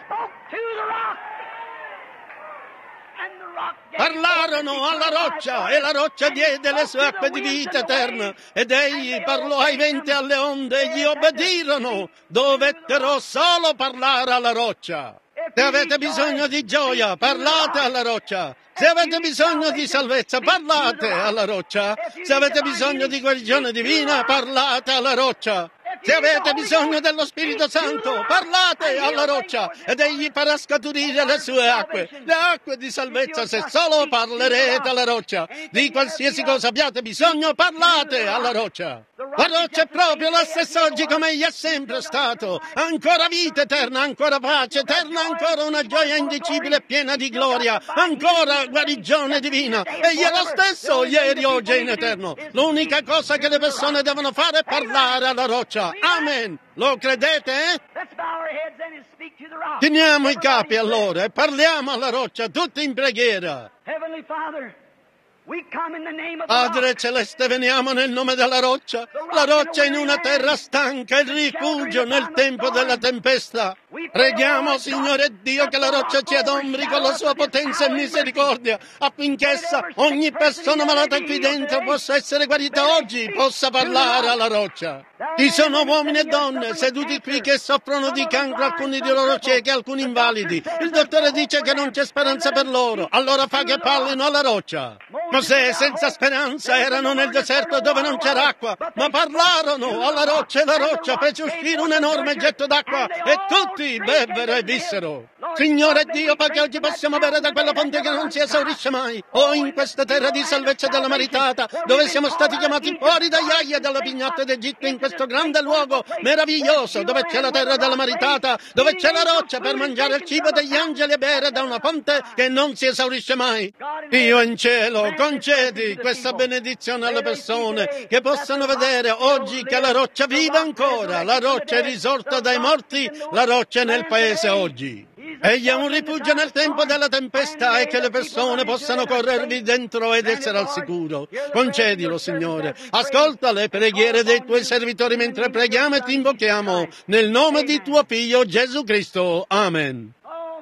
Parlarono alla roccia e la roccia diede le sue acque di vita eterna ed egli parlò ai venti e alle onde e gli obbedirono. Dovettero solo parlare alla roccia. Se avete bisogno di gioia, parlate alla roccia. Se avete bisogno di salvezza, parlate alla roccia. Se avete bisogno di guarigione divina, parlate alla roccia. Se avete bisogno dello Spirito Santo, parlate alla roccia ed egli farà scaturire le sue acque, le acque di salvezza se solo parlerete alla roccia. Di qualsiasi cosa abbiate bisogno, parlate alla roccia. La roccia è proprio la stessa oggi come egli è sempre stato. Ancora vita eterna, ancora pace eterna, ancora una gioia indicibile e piena di gloria, ancora guarigione divina. Egli è lo stesso ieri, oggi e in eterno. L'unica cosa che le persone devono fare è parlare alla roccia. Amen. Lo credete? Chiniamo i capi allora e parliamo alla roccia, tutti in preghiera. Padre Celeste, veniamo nel nome della roccia. La roccia in una terra stanca, il rifugio nel tempo della tempesta. Preghiamo, Signore Dio, che la roccia ci adombri con la sua potenza e misericordia, affinché essa, ogni persona malata qui dentro, possa essere guarita oggi, possa parlare alla roccia. Ci sono uomini e donne seduti qui che soffrono di cancro, alcuni di loro ciechi, alcuni invalidi. Il dottore dice che non c'è speranza per loro, allora fa che parlino alla roccia. Mosè senza speranza erano nel deserto dove non c'era acqua, ma parlarono alla roccia e la roccia fece uscire un enorme getto d'acqua e tutti bevvero e vissero. Signore Dio, fa che oggi possiamo bere da quella fonte che non si esaurisce mai. Oh, in questa terra di salvezza della maritata, dove siamo stati chiamati fuori dagli aghi e dalle pignotte d'Egitto, in questo grande luogo meraviglioso, dove c'è la terra della maritata, dove c'è la roccia per mangiare il cibo degli angeli e bere da una fonte che non si esaurisce mai. Dio in cielo, concedi questa benedizione alle persone che possano vedere oggi che la roccia vive ancora, la roccia è risorta dai morti, la roccia è nel paese oggi. Egli è un rifugio nel tempo della tempesta e che le persone possano corrervi dentro ed essere al sicuro. Concedilo, Signore. Ascolta le preghiere dei tuoi servitori mentre preghiamo e ti invochiamo nel nome di tuo Figlio Gesù Cristo. Amen.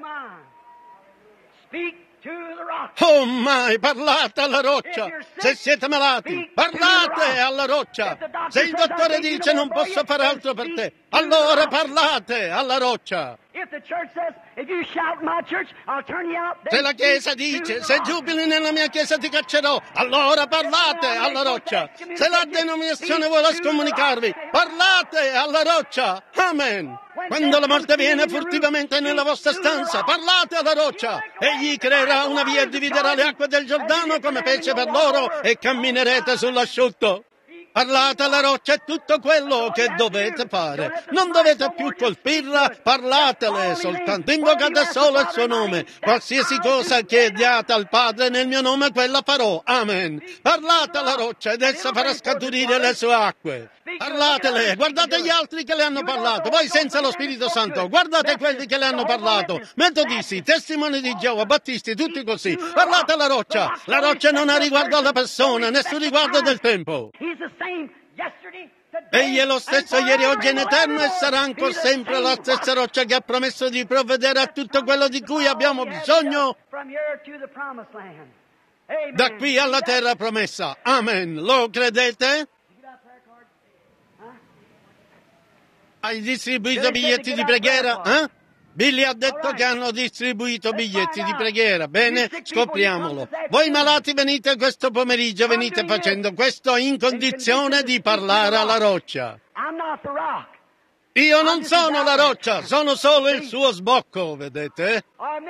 Oh mai, parlate alla roccia. Se siete malati, parlate alla roccia. Se il dottore dice non posso fare altro per te, allora parlate alla roccia. Se la Chiesa dice, se giubili nella mia Chiesa ti caccerò, allora parlate alla roccia. Se la denominazione vuole scomunicarvi, parlate alla roccia. Amen. Quando la morte viene furtivamente nella vostra stanza, parlate alla roccia. Egli creerà una via e dividerà le acque del Giordano come fece per loro e camminerete sull'asciutto. Parlate alla roccia è tutto quello che dovete fare. Non dovete più colpirla, parlatele soltanto. Invocate solo il suo nome. Qualsiasi cosa chiediate al Padre nel mio nome, quella farò. Amen. Parlate alla roccia ed essa farà scaturire le sue acque. Parlatele, guardate gli altri che le hanno parlato. Voi senza lo Spirito Santo, guardate quelli che le hanno parlato. Metodisti, testimoni di Geova, battisti, tutti così. Parlate alla roccia. La roccia non ha riguardo alla persona, nessun riguardo del tempo. Egli è lo stesso ieri, oggi e in eterno e sarà ancora sempre la stessa roccia che ha promesso di provvedere a tutto quello di cui abbiamo bisogno da qui alla terra promessa. Amen. Lo credete? Hai distribuito biglietti di preghiera? Billy ha detto che hanno distribuito biglietti di preghiera. Bene, scopriamolo. Voi malati venite questo pomeriggio, venite facendo questo in condizione di parlare alla roccia. Io non sono la roccia, sono solo il suo sbocco, vedete?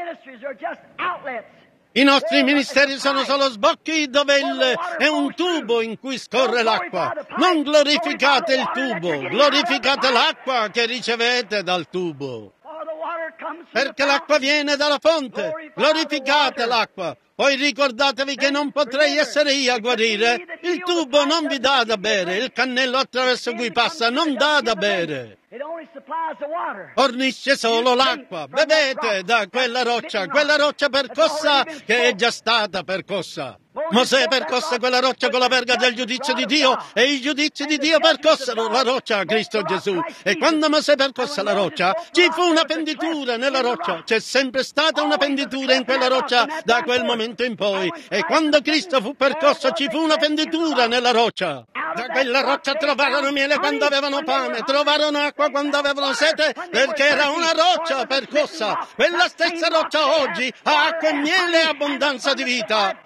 I nostri ministeri sono solo sbocchi dove è un tubo in cui scorre l'acqua. Non glorificate il tubo, glorificate l'acqua che ricevete dal tubo. Perché l'acqua viene dalla fonte. Glorificate l'acqua. Poi ricordatevi che non potrei essere io a guarire. Il tubo non vi dà da bere. Il cannello attraverso cui passa non dà da bere. Fornisce solo l'acqua. Bevete da quella roccia percossa che è già stata percossa. Mosè percosse quella roccia con la verga del giudizio di Dio e i giudizi di Dio percossero la roccia a Cristo Gesù. E quando Mosè percosse la roccia, ci fu una penditura nella roccia. C'è sempre stata una penditura in quella roccia da quel momento in poi. E quando Cristo fu percosso, ci fu una penditura nella roccia. Da quella roccia trovarono miele quando avevano fame, trovarono acqua quando avevano sete, perché era una roccia percossa. Quella stessa roccia oggi ha acqua e miele e abbondanza di vita.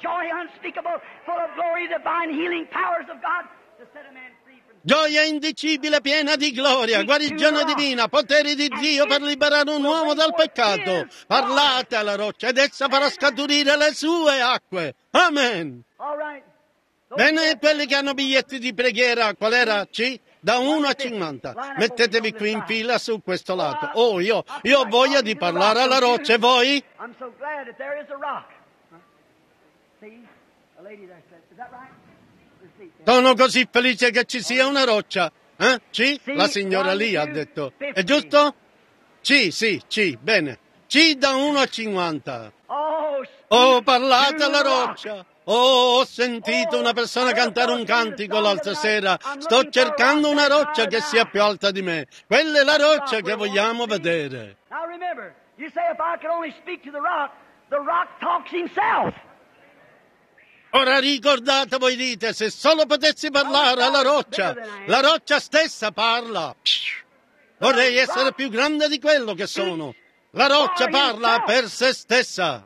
Gioia indicibile, piena di gloria, guarigione divina, poteri di Dio per liberare un uomo dal peccato. Parlate alla roccia ed essa farà scaturire le sue acque. Amen. Bene, quelli che hanno biglietti di preghiera, qual era? C? Da 1 a 50. Mettetevi qui in fila su questo lato. Oh, io ho voglia di parlare alla roccia, e voi? Sono così felice che ci sia una roccia. C? La signora lì ha detto. È giusto? C, sì, C, bene. C da 1 a 50. Oh, parlate alla roccia. Oh, ho sentito una persona cantare un cantico l'altra sera. Sto cercando una roccia che sia più alta di me. Quella è la roccia che vogliamo vedere. Ora ricordate, voi dite, se solo potessi parlare alla roccia, la roccia stessa parla. Vorrei essere più grande di quello che sono. La roccia parla per se stessa.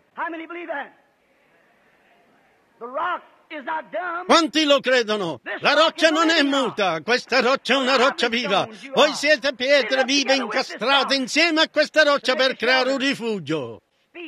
Quanti lo credono? La roccia non è muta, questa roccia è una roccia viva. Voi siete pietre vive incastrate insieme a questa roccia per creare un rifugio.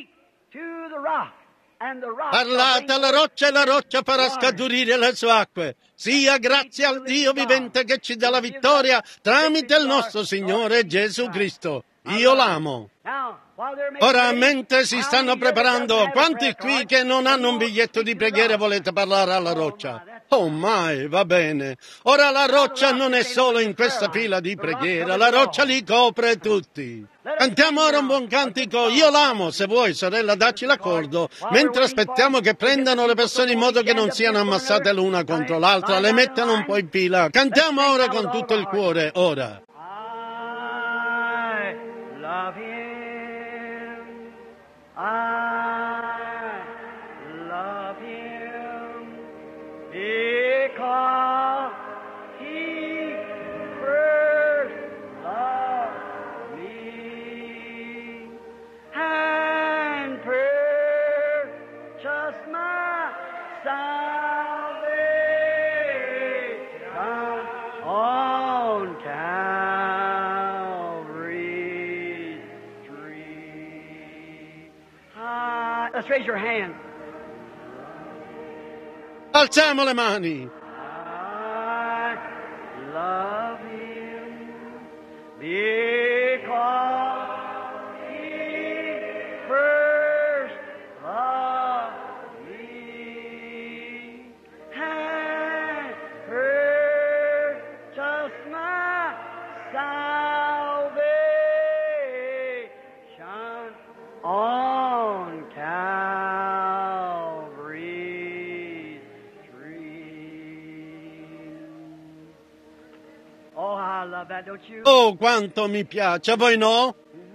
Parlate alla roccia e la roccia farà scaturire le sue acque. Sia grazie al Dio vivente che ci dà la vittoria tramite il nostro Signore Gesù Cristo. Io l'amo. Ora, mentre si stanno preparando, quanti qui che non hanno un biglietto di preghiera volete parlare alla roccia? Oh mai, va bene. Ora la roccia non è solo in questa fila di preghiera, la roccia li copre tutti. Cantiamo ora un buon cantico, io l'amo, se vuoi, sorella, dacci l'accordo, mentre aspettiamo che prendano le persone in modo che non siano ammassate l'una contro l'altra, le mettano un po' in fila. Cantiamo ora con tutto il cuore, ora. I love him because he first loved me. Let's raise your hand. Alziamo le mani. I love Him because He first loved me and purchased my salvation on Calvary's tree. Oh, I love that, don't you? Oh, quanto mi piace, a voi no?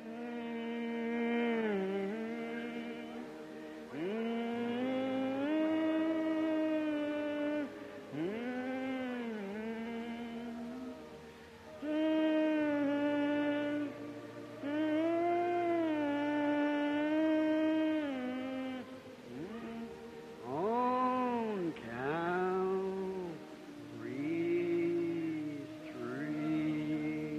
On Calvary's tree.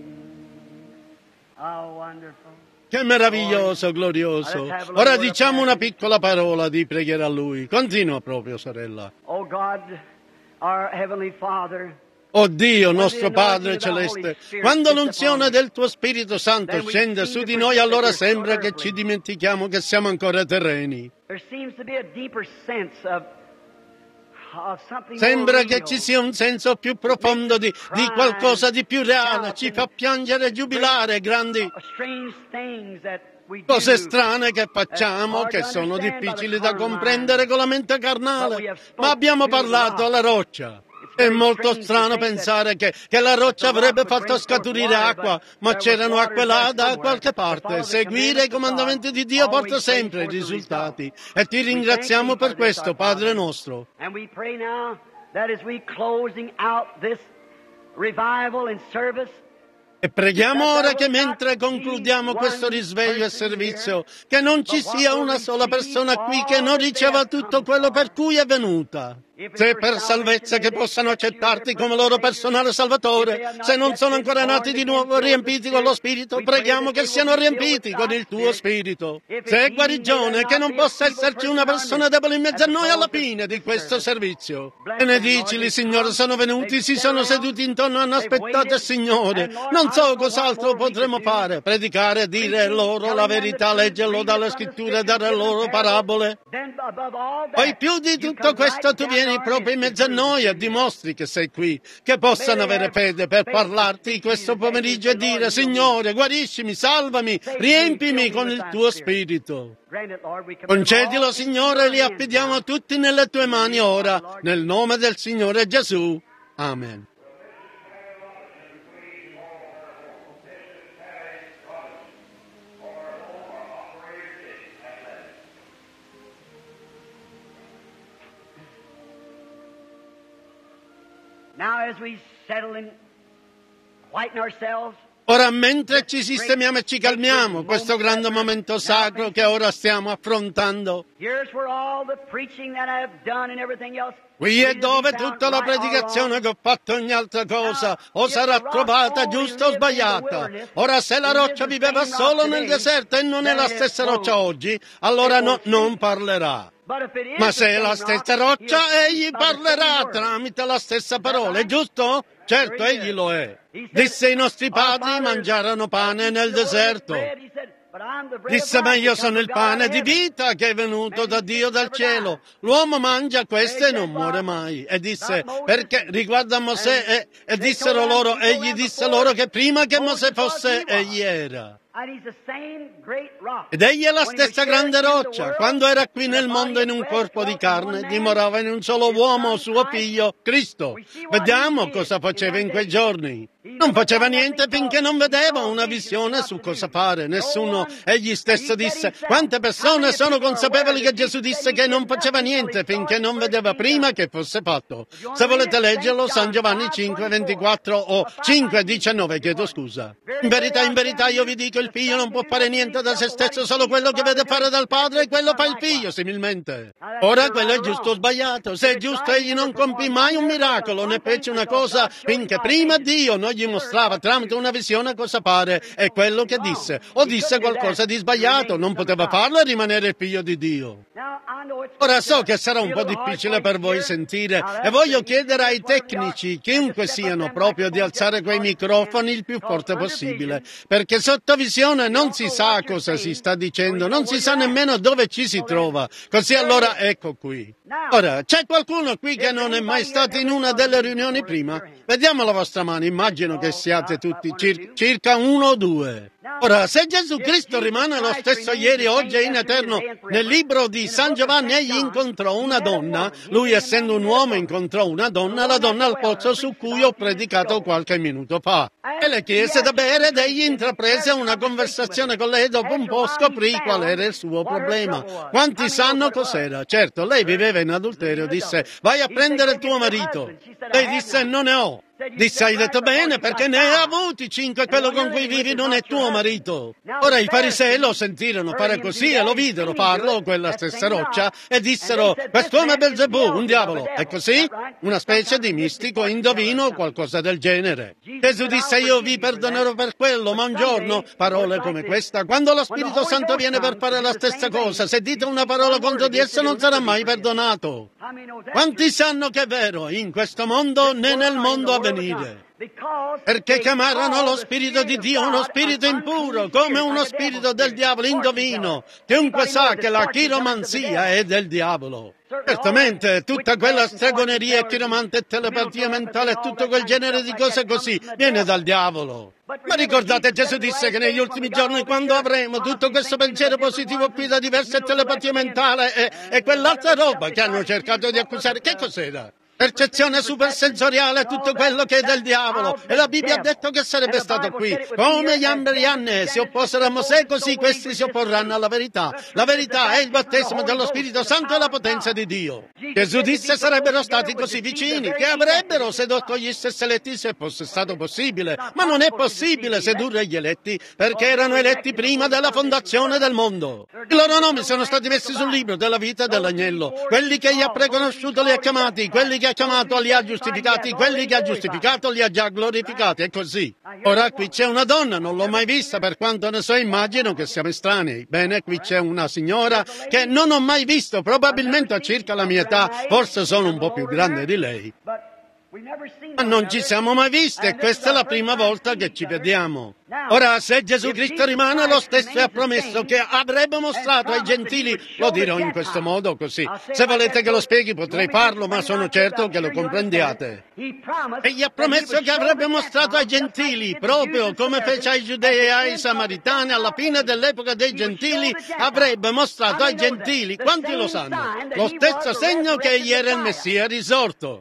How wonderful. Che meraviglioso, glorioso. Ora diciamo una piccola parola di preghiera a Lui. Continua proprio, sorella. Oh God, our Heavenly Father, Oh Dio, nostro Padre Celeste, quando l'unzione del Tuo Spirito Santo scende su di noi, allora sembra che ci dimentichiamo che siamo ancora terreni. there seems to be a deeper sense of something Sembra more che real. ci sia un senso più profondo di qualcosa di più reale. Ci fa piangere e giubilare grandi Strange things that we do. cose strane che facciamo, che sono difficili da comprendere con la mente carnale. Ma abbiamo parlato alla roccia. È molto strano pensare che la roccia avrebbe fatto scaturire acqua, ma c'erano acque là da qualche parte. Seguire i comandamenti di Dio porta sempre i risultati. E ti ringraziamo per questo, Padre nostro. And we pray now that as we closing out this revival and service, E preghiamo ora che mentre concludiamo questo risveglio e servizio, che non ci sia una sola persona qui che non riceva tutto quello per cui è venuta. Se per salvezza che possano accettarti come loro personale salvatore, se non sono ancora nati di nuovo riempiti con lo Spirito, preghiamo che siano riempiti con il tuo Spirito. Se è guarigione, che non possa esserci una persona debole in mezzo a noi alla fine di questo servizio. Benedicili, Signore, sono venuti, si sono seduti intorno e hanno aspettato il Signore. Non so cos'altro potremo fare, predicare, dire loro la verità, leggerlo dalle scritture, dare loro parabole. then above all that, Poi più di tutto questo tu vieni proprio in mezzo a noi e dimostri che sei qui, che possano avere fede per parlarti questo pomeriggio e dire: Signore, guariscimi, salvami, riempimi con il tuo Spirito. grant it, Lord, we commit Concedilo, all Signore, li into your hands affidiamo tutti nelle tue mani ora, nel nome del Signore Gesù. Amen. now. As we settle and whiten ourselves, Ora, mentre ci sistemiamo e ci calmiamo, questo grande momento sacro che ora stiamo affrontando, here's where all the preaching that I've done and everything else. qui è dove tutta la predicazione che ho fatto ogni altra cosa o sarà trovata giusta o sbagliata. Ora, se la roccia viveva solo nel deserto e non è la stessa roccia oggi, allora non parlerà. Ma se è la stessa roccia, egli parlerà tramite la stessa parola, è giusto? Certo, egli lo è. Disse ai nostri padri: mangiarono pane nel deserto. Disse: ma io sono il pane di vita che è venuto da Dio dal cielo. L'uomo mangia questo e non muore mai. E disse: perché riguardo a Mosè, e dissero loro, egli disse loro che prima che Mosè fosse, egli era. Ed egli è la stessa grande roccia. Quando era qui nel mondo in un corpo di carne, dimorava in un solo uomo, suo figlio, Cristo. Vediamo cosa faceva in quei giorni. Non faceva niente finché non vedeva una visione su cosa fare. Nessuno. Egli stesso disse: quante persone sono consapevoli che Gesù disse che non faceva niente finché non vedeva prima che fosse fatto. Se volete leggerlo, San Giovanni 5:24 o 5:19, chiedo scusa. In verità io vi dico, il figlio non può fare niente da se stesso, solo quello che vede fare dal padre, e quello fa il figlio similmente. Ora quello è giusto o sbagliato. Se è giusto, egli non compì mai un miracolo, né fece una cosa finché prima Dio non gli mostrava tramite una visione cosa pare è quello che disse, o disse qualcosa di sbagliato, non poteva farlo e rimanere il figlio di Dio. Ora so che sarà un po' difficile per voi sentire e voglio chiedere ai tecnici, chiunque siano, proprio di alzare quei microfoni il più forte possibile, perché sotto visione non si sa cosa si sta dicendo, non si sa nemmeno dove ci si trova. Così allora ecco qui. Ora, c'è qualcuno qui che non è mai stato in una delle riunioni prima? Vediamo la vostra mano, immagino che siate tutti circa 1 o 2. Ora, se Gesù Cristo rimane lo stesso ieri, oggi e in eterno, nel libro di San Giovanni egli incontrò una donna, lui essendo un uomo incontrò una donna, la donna al pozzo su cui ho predicato qualche minuto fa. E le chiese da bere ed egli intraprese una conversazione con lei, dopo un po' scoprì qual era il suo problema. Quanti sanno cos'era? Certo, lei viveva in adulterio, disse, vai a prendere il tuo marito. Lei disse, non ne ho. Disse, hai detto bene, perché ne hai avuti 5, quello con cui vivi non è tuo marito. Ora i farisei lo sentirono fare così e lo videro farlo, quella stessa roccia, e dissero, quest'uomo è Belzebù, un diavolo. È così? Una specie di mistico, indovino o qualcosa del genere. Gesù disse, io vi perdonerò per quello, ma un giorno, parole come questa, quando lo Spirito Santo viene per fare la stessa cosa, se dite una parola contro di esso non sarà mai perdonato. Quanti sanno che è vero, in questo mondo né nel mondo a venire? Perché chiamarono lo Spirito di Dio uno spirito impuro, come uno spirito del diavolo, indovino. Chiunque sa che la chiromanzia è del diavolo. Certamente, tutta quella stregoneria e chiromante e telepatia mentale e tutto quel genere di cose così viene dal diavolo. Ma ricordate, Gesù disse che negli ultimi giorni, quando avremo tutto questo pensiero positivo qui da diverse telepatie mentali e quell'altra roba che hanno cercato di accusare, che cos'era? Percezione supersensoriale, tutto quello che è del diavolo. E la Bibbia ha detto che sarebbe stato qui. Come gli Ambrianne si opposero a Mosè, così questi si opporranno alla verità. La verità è il battesimo dello Spirito Santo e la potenza di Dio. Gesù disse sarebbero stati così vicini, che avrebbero sedotto gli stessi eletti se fosse stato possibile. Ma non è possibile sedurre gli eletti, perché erano eletti prima della fondazione del mondo. I loro nomi sono stati messi sul libro della vita dell'agnello. Quelli che gli ha preconosciuto li ha chiamati, quelli che ha chiamato li ha giustificati, quelli che ha giustificato li ha già glorificati, è così. Ora qui c'è una donna, non l'ho mai vista, per quanto ne so immagino che siamo estranei. Bene, qui c'è una signora che non ho mai visto, probabilmente ha circa la mia età, forse sono un po' più grande di lei. Ma non ci siamo mai visti e questa è la prima volta che ci vediamo. Ora, se Gesù Cristo rimane lo stesso e ha promesso che avrebbe mostrato ai gentili, lo dirò in questo modo così. Se volete che lo spieghi potrei farlo, ma sono certo che lo comprendiate. Egli ha promesso che avrebbe mostrato ai gentili, proprio come fece ai giudei e ai samaritani alla fine dell'epoca dei gentili, avrebbe mostrato ai gentili, quanti lo sanno, lo stesso segno che egli era il Messia risorto.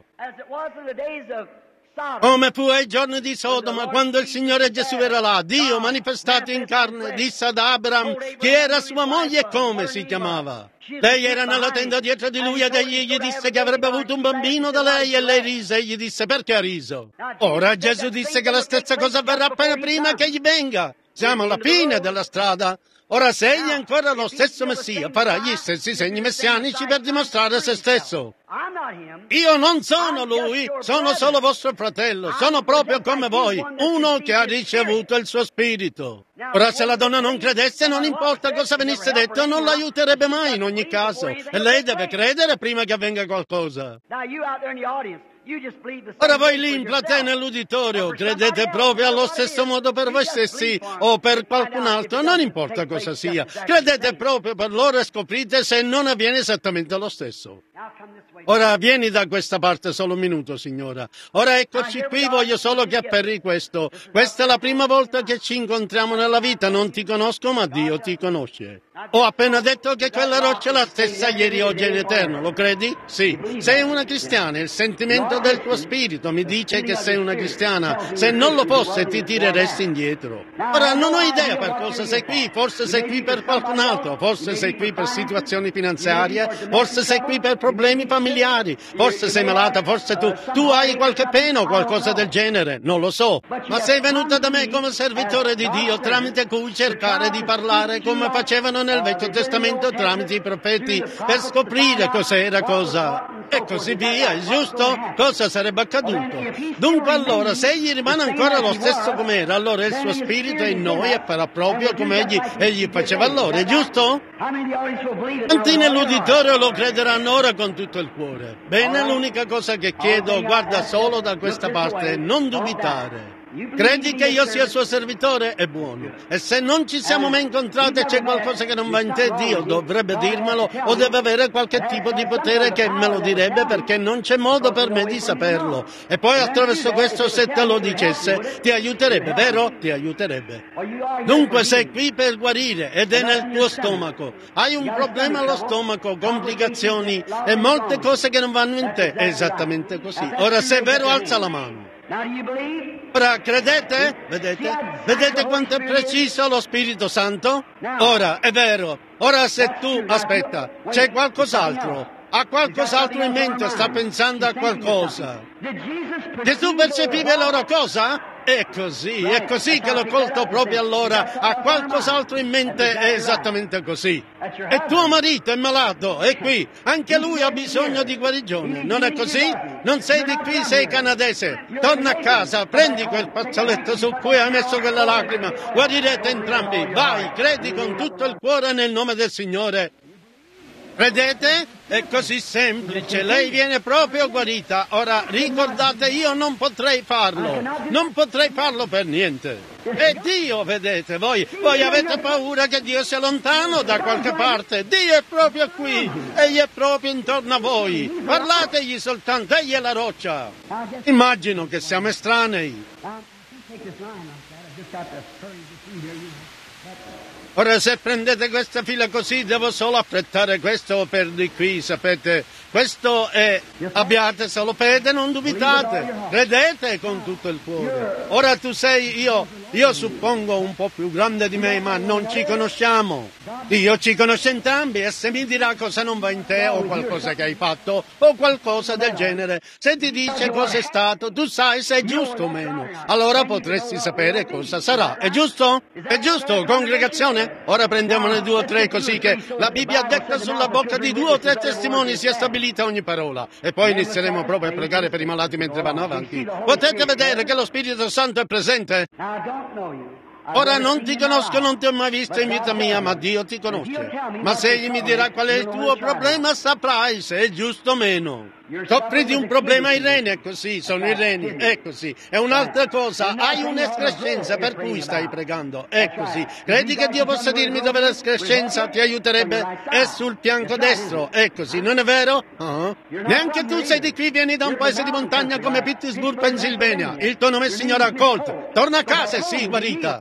Come fu ai giorni di Sodoma, quando il Signore Gesù era là, Dio manifestato in carne, disse ad Abram chi era sua moglie e come si chiamava. Lei era nella tenda dietro di lui ed egli gli disse che avrebbe avuto un bambino da lei e lei rise e gli disse perché ha riso. Ora Gesù disse che la stessa cosa avverrà appena prima che egli venga. Siamo alla fine della strada. Ora se egli è ancora lo stesso Messia, farà gli stessi segni messianici per dimostrare se stesso. Io non sono lui, sono solo vostro fratello, sono proprio come voi, uno che ha ricevuto il suo spirito. Ora se la donna non credesse, non importa cosa venisse detto, non l'aiuterebbe mai in ogni caso. E lei deve credere prima che avvenga qualcosa. Ora voi lì in platea nell'uditorio credete proprio allo stesso modo per voi stessi o per qualcun altro, non importa cosa sia. Credete proprio per loro e scoprite se non avviene esattamente lo stesso. Ora vieni da questa parte solo un minuto, signora. Ora eccoci qui, voglio solo che afferri questo. Questa è la prima volta che ci incontriamo nella vita, non ti conosco ma Dio ti conosce. Ho appena detto che quella roccia è la stessa ieri, oggi e in eterno, lo credi? Sì. Sei una cristiana, il sentimento del tuo spirito mi dice che sei una cristiana. Se non lo fosse ti tireresti indietro. Ora non ho idea per cosa sei qui, forse sei qui per qualcun altro, forse sei qui per situazioni finanziarie, forse sei qui per problemi familiari, forse sei malata, forse tu hai qualche pena o qualcosa del genere, non lo so. Ma sei venuta da me come servitore di Dio tramite cui cercare di parlare come facevano nel Vecchio Testamento tramite i profeti per scoprire cos'era cosa e così via, è giusto? Cosa sarebbe accaduto? Dunque allora, se egli rimane ancora lo stesso com'era, allora il suo spirito è in noi e farà proprio come egli faceva allora, è giusto? Quanti nell'uditorio lo crederanno ora con tutto il cuore? Bene, l'unica cosa che chiedo, guarda solo da questa parte, non dubitare. Credi che io sia suo servitore? È buono. E se non ci siamo mai incontrati e c'è qualcosa che non va in te, Dio dovrebbe dirmelo o deve avere qualche tipo di potere che me lo direbbe, perché non c'è modo per me di saperlo. E poi attraverso questo, se te lo dicesse, ti aiuterebbe, vero? Ti aiuterebbe. Dunque sei qui per guarire ed è nel tuo stomaco. Hai un problema allo stomaco, complicazioni e molte cose che non vanno in te. È esattamente così. Ora, se è vero, alza la mano. Ora, credete? Vedete quanto è preciso lo Spirito Santo? Ora, è vero. Ora se tu, aspetta, c'è qualcos'altro. Ha qualcos'altro in mente, sta pensando a qualcosa. Gesù percepiva loro cosa? È così che l'ho colto proprio allora. Ha qualcos'altro in mente, è esattamente così. E tuo marito è malato, è qui. Anche lui ha bisogno di guarigione, non è così? Non sei di qui, sei canadese. Torna a casa, prendi quel fazzoletto su cui hai messo quella lacrima. Guarirete entrambi. Vai, credi con tutto il cuore nel nome del Signore. Credete? È così semplice, lei viene proprio guarita. Ora ricordate, io non potrei farlo per niente. E Dio, vedete, voi avete paura che Dio sia lontano da qualche parte. Dio è proprio qui, Egli è proprio intorno a voi. Parlategli soltanto, Egli è la roccia. Immagino che siamo estranei. Ora se prendete questa fila così devo solo affrettare questo per di qui, sapete? Questo è, abbiate solo fede, non dubitate, credete con tutto il cuore. Ora tu sei, io suppongo un po' più grande di me, ma non ci conosciamo. Dio ci conosce entrambi e se mi dirà cosa non va in te o qualcosa che hai fatto o qualcosa del genere, se ti dice cosa è stato, tu sai se è giusto o meno. Allora potresti sapere cosa sarà. È giusto? È giusto, congregazione? Ora prendiamone 2 o 3 così che la Bibbia detta sulla bocca di 2 o 3 testimoni sia stabilita ogni parola. E poi inizieremo proprio a pregare per i malati mentre vanno avanti. Potete vedere che lo Spirito Santo è presente? Ora non ti conosco, non ti ho mai visto in vita mia, ma Dio ti conosce. Ma se egli mi dirà qual è il tuo problema, saprai se è giusto o meno. Soffri di un problema ai reni, è così, sono i reni, è così. È un'altra cosa, hai un'escrescenza per cui stai pregando, è così. Credi che Dio possa dirmi dove l'escrescenza ti aiuterebbe? È sul fianco destro, è così, non è vero? Neanche tu sei di qui, vieni da un paese di montagna come Pittsburgh, Pennsylvania. Il tuo nome è signora Colt. Torna a casa e sii guarita.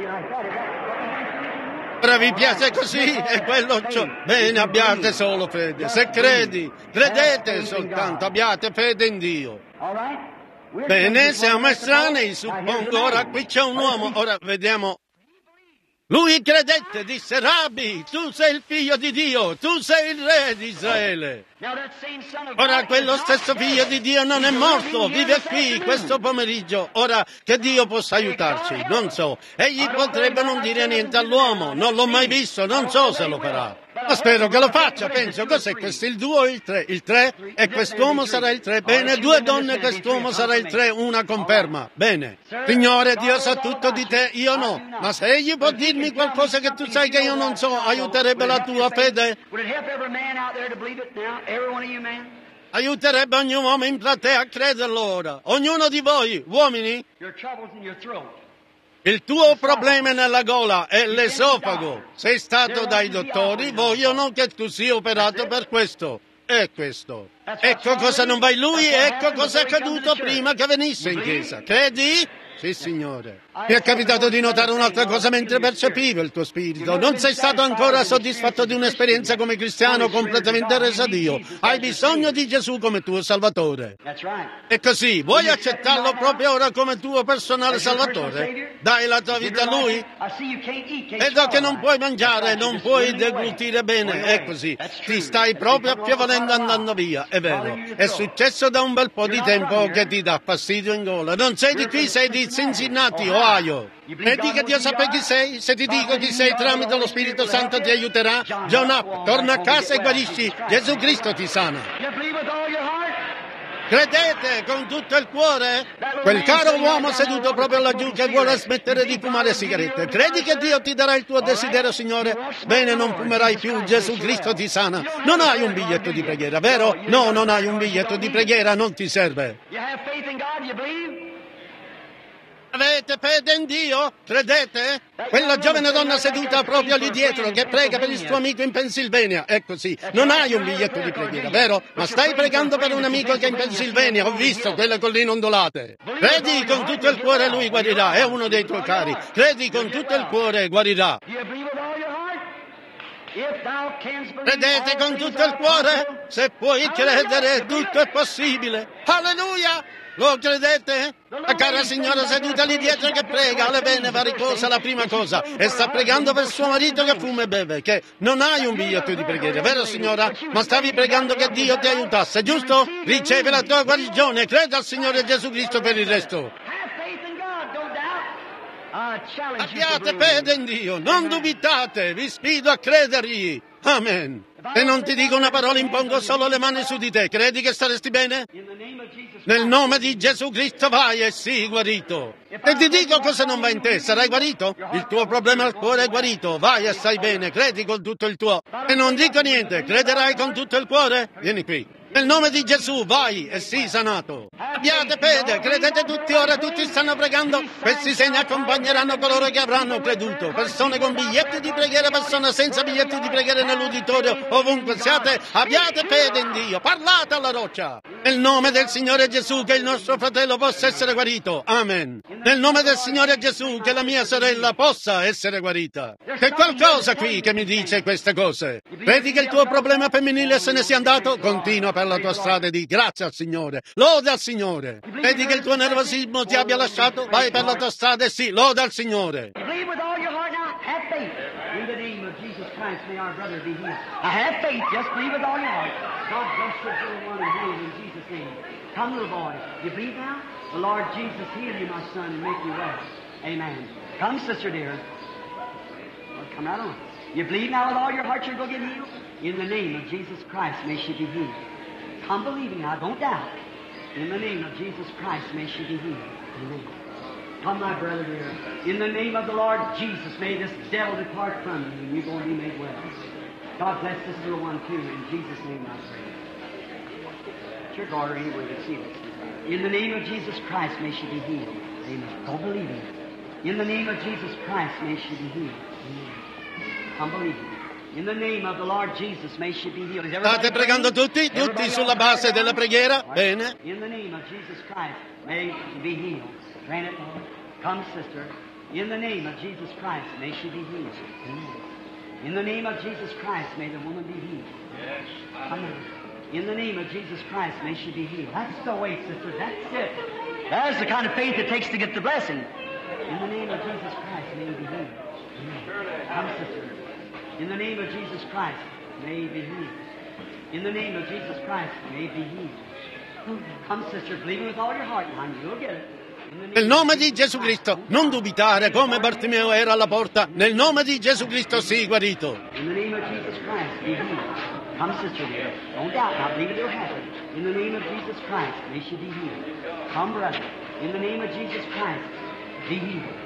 Ora vi piace così? E quello bene, abbiate solo fede. Se credete soltanto, abbiate fede in Dio. Bene, siamo estranei, suppongo. Ora qui c'è un uomo, ora vediamo. Lui credette, disse: Rabbi, tu sei il figlio di Dio, tu sei il re di Israele. Ora quello stesso figlio di Dio non è morto, vive qui questo pomeriggio. Ora che Dio possa aiutarci, non so. Egli potrebbe non dire niente all'uomo, non l'ho mai visto, non so se lo farà. Ma spero che lo faccia, penso. Cos'è questo, il 2 o il 3? Il 3? E quest'uomo sarà il 3. Bene, 2 donne, quest'uomo sarà il 3, una conferma. Bene. Signore, Dio sa tutto di te, io no. Ma se egli può dirmi qualcosa che tu sai che io non so, aiuterebbe la tua fede? Aiuterebbe ogni uomo in platea a crederlo ora. Ognuno di voi, uomini. Il tuo problema è nella gola, è l'esofago. Sei stato dai dottori, vogliono che tu sia operato per questo. È questo. Ecco cosa non va in lui, ecco cosa è accaduto prima che venisse in chiesa. Credi? Sì, Signore. Mi è capitato di notare un'altra cosa mentre percepivo il tuo spirito. Non sei stato ancora soddisfatto di un'esperienza come cristiano completamente resa a Dio. Hai bisogno di Gesù come tuo Salvatore. E così, vuoi accettarlo proprio ora come tuo personale Salvatore? Dai la tua vita a Lui? Vedo che non puoi mangiare, non puoi deglutire bene. È così. Ti stai proprio affievolendo andando via. È vero. È successo da un bel po' di tempo che ti dà fastidio in gola. Non sei di qui, sei di Cincinnati o guaio. Credi che Dio sappia chi sei? Se ti dico chi sei tramite lo Spirito Santo ti aiuterà. John Up, torna a casa e guarisci. Gesù Cristo ti sana. Credete con tutto il cuore? Quel caro uomo seduto proprio laggiù che vuole smettere di fumare sigarette. Credi che Dio ti darà il tuo desiderio, Signore? Bene, non fumerai più, Gesù Cristo ti sana. Non hai un biglietto di preghiera, vero? No, non hai un biglietto di preghiera, non ti serve. Avete fede in Dio? Credete? Quella giovane donna seduta proprio lì dietro che prega per il suo amico in Pennsylvania. Ecco sì, non hai un biglietto di preghiera, vero? Ma stai pregando per un amico che è in Pennsylvania. Ho visto quelle colline ondulate. Credi con tutto il cuore lui guarirà. È uno dei tuoi cari. Credi con tutto il cuore guarirà. Credete con tutto il cuore? Se puoi credere, tutto è possibile. Alleluia! Lo credete? La cara signora seduta lì dietro che prega, alle vene varicosa la prima cosa, e sta pregando per suo marito che fuma e beve, che non hai un biglietto di preghiera, vero signora? Ma stavi pregando che Dio ti aiutasse, giusto? Riceve la tua guarigione, creda al Signore Gesù Cristo per il resto. Abbiate fede in Dio, non dubitate, vi sfido a credergli. Amen. Se non ti dico una parola impongo solo le mani su di te, credi che staresti bene? Nel nome di Gesù Cristo vai e sii guarito. E ti dico cosa non va in te, sarai guarito? Il tuo problema al cuore è guarito, vai e stai bene, credi con tutto il tuo. E non dico niente, crederai con tutto il cuore? Vieni qui. Nel nome di Gesù, vai e sii sanato. Abbiate fede, credete tutti ora, tutti stanno pregando. Questi segni accompagneranno coloro che avranno creduto. Persone con biglietti di preghiera, persone senza biglietti di preghiera nell'uditorio, ovunque siate, abbiate fede in Dio. Parlate alla roccia. Nel nome del Signore Gesù, che il nostro fratello possa essere guarito. Amen. Nel nome del Signore Gesù, che la mia sorella possa essere guarita. C'è qualcosa qui che mi dice queste cose. Vedi che il tuo problema femminile se ne sia andato? Continua per la tua strada e di grazie al Signore, lode al Signore. Vedi che il tuo nervosismo ti abbia lasciato? Vai per la tua strada e sì, lode al Signore. Come, little boy. You believe now? The Lord Jesus heal you, my son, and make you well. Amen. Come, sister dear. Well, come right on. You believe now with all your heart you're going to get healed? In the name of Jesus Christ, may she be healed. Come believing now, don't doubt. In the name of Jesus Christ, may she be healed. Amen. Come, my brother dear. In the name of the Lord Jesus, may this devil depart from you, and you're going to be made well. God bless this little one, too. In Jesus' name I pray. Your daughter anywhere to see this. In the name of Jesus Christ, may she be healed. Amen. Go believing. In the name of Jesus Christ, may she be healed. Amen. Come believing. In the name of the Lord Jesus, may she be healed. State pregando tutti? Tutti sulla base della preghiera? Bene. In the name of Jesus Christ, may she be healed. Grant it, Lord. Come, sister. In the name of Jesus Christ, may she be healed. Amen. In the name of Jesus Christ, may the woman be healed. Yes. Amen. In the name of Jesus Christ, may she be healed. That's the way, sister. That's it. That's the kind of faith it takes to get the blessing. In the name of Jesus Christ, may you be healed. Amen. Come, sister. In the name of Jesus Christ, may you be healed. In the name of Jesus Christ, may you be healed. Come, sister, believing with all your heart, and you'll get it. Nel nome di Gesù Cristo, non dubitare come Bartimeo era alla porta. Nel nome di Gesù Cristo sii guarito. In the name of Jesus Christ, be healed. Come, sister dear. Don't doubt. Now believe it'll happen. In the name of Jesus Christ, may she be healed. Come, brother. In the name of Jesus Christ, be healed.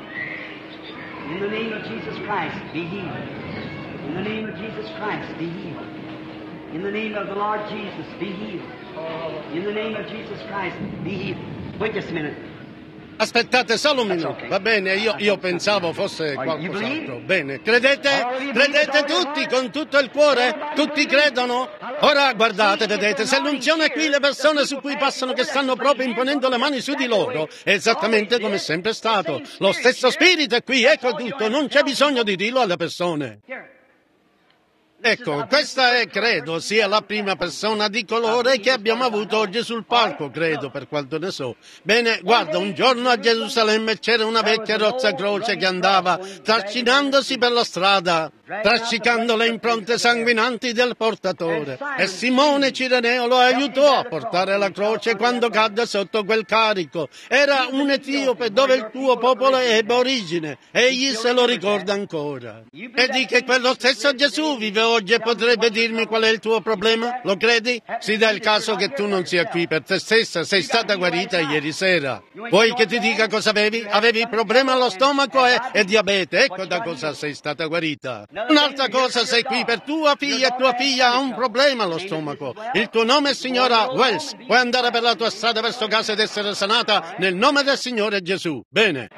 In the name of Jesus Christ, be healed. In the name of Jesus Christ, be healed. In the name of the Lord Jesus, be healed. In the name of Jesus Christ, be healed. Wait just a minute. Aspettate solo un minuto, va bene? Io pensavo fosse qualcos'altro. Bene, credete? Credete tutti con tutto il cuore? Tutti credono? Ora guardate, vedete, se l'unzione è qui, le persone su cui passano che stanno proprio imponendo le mani su di loro, è esattamente come è sempre stato. Lo stesso spirito è qui, ecco tutto, non c'è bisogno di dirlo alle persone. Ecco, questa è, credo, sia la prima persona di colore che abbiamo avuto oggi sul palco, credo, per quanto ne so. Bene, guarda, un giorno a Gerusalemme c'era una vecchia rozza croce che andava trascinandosi per la strada, trascicando le impronte sanguinanti del portatore. E Simone Cireneo lo aiutò a portare la croce quando cadde sotto quel carico. Era un etiope dove il tuo popolo ebbe origine. Egli se lo ricorda ancora. E di che quello stesso Gesù vive oggi e potrebbe dirmi qual è il tuo problema? Lo credi? Si dà il caso che tu non sia qui per te stessa, sei stata guarita ieri sera. Vuoi che ti dica cosa avevi? Avevi problema allo stomaco e diabete, ecco da cosa sei stata guarita. Un'altra cosa, sei qui per tua figlia e tua figlia ha un problema allo stomaco. Il tuo nome è signora Wells. Puoi andare per la tua strada verso casa ed essere sanata nel nome del Signore Gesù. Bene.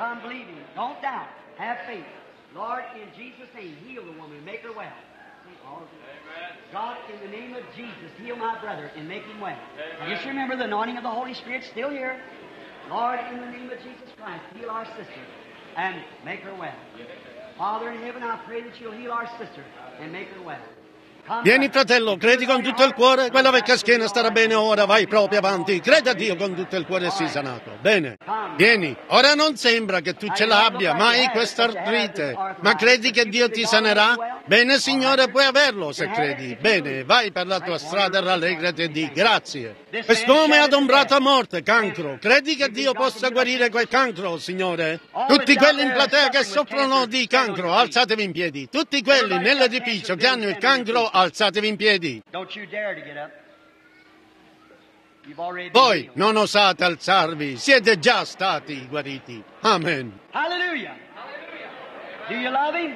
Lord, in Jesus' name, heal the woman and make her well. God, in the name of Jesus, heal my brother and make him well. Just remember the anointing of the Holy Spirit still here. Lord, in the name of Jesus Christ, heal our sister and make her well. Father in heaven, I pray that you'll heal our sister and make her well. Vieni fratello, credi con tutto il cuore? Quella vecchia schiena starà bene ora, vai proprio avanti. Credi a Dio con tutto il cuore e sii sanato. Bene, vieni. Ora non sembra che tu ce l'abbia, ma hai questa artrite. Ma credi che Dio ti sanerà? Bene Signore, puoi averlo se credi. Bene, vai per la tua strada e rallegrati e di grazie. Quest'uomo è adombrato a morte, cancro. Credi che Dio possa guarire quel cancro, Signore? Tutti quelli in platea che soffrono di cancro, alzatevi in piedi. Tutti quelli nell'edificio che hanno il cancro, alzatevi in piedi. Voi non osate alzarvi, siete già stati guariti. Amen. Hallelujah. Do you love him?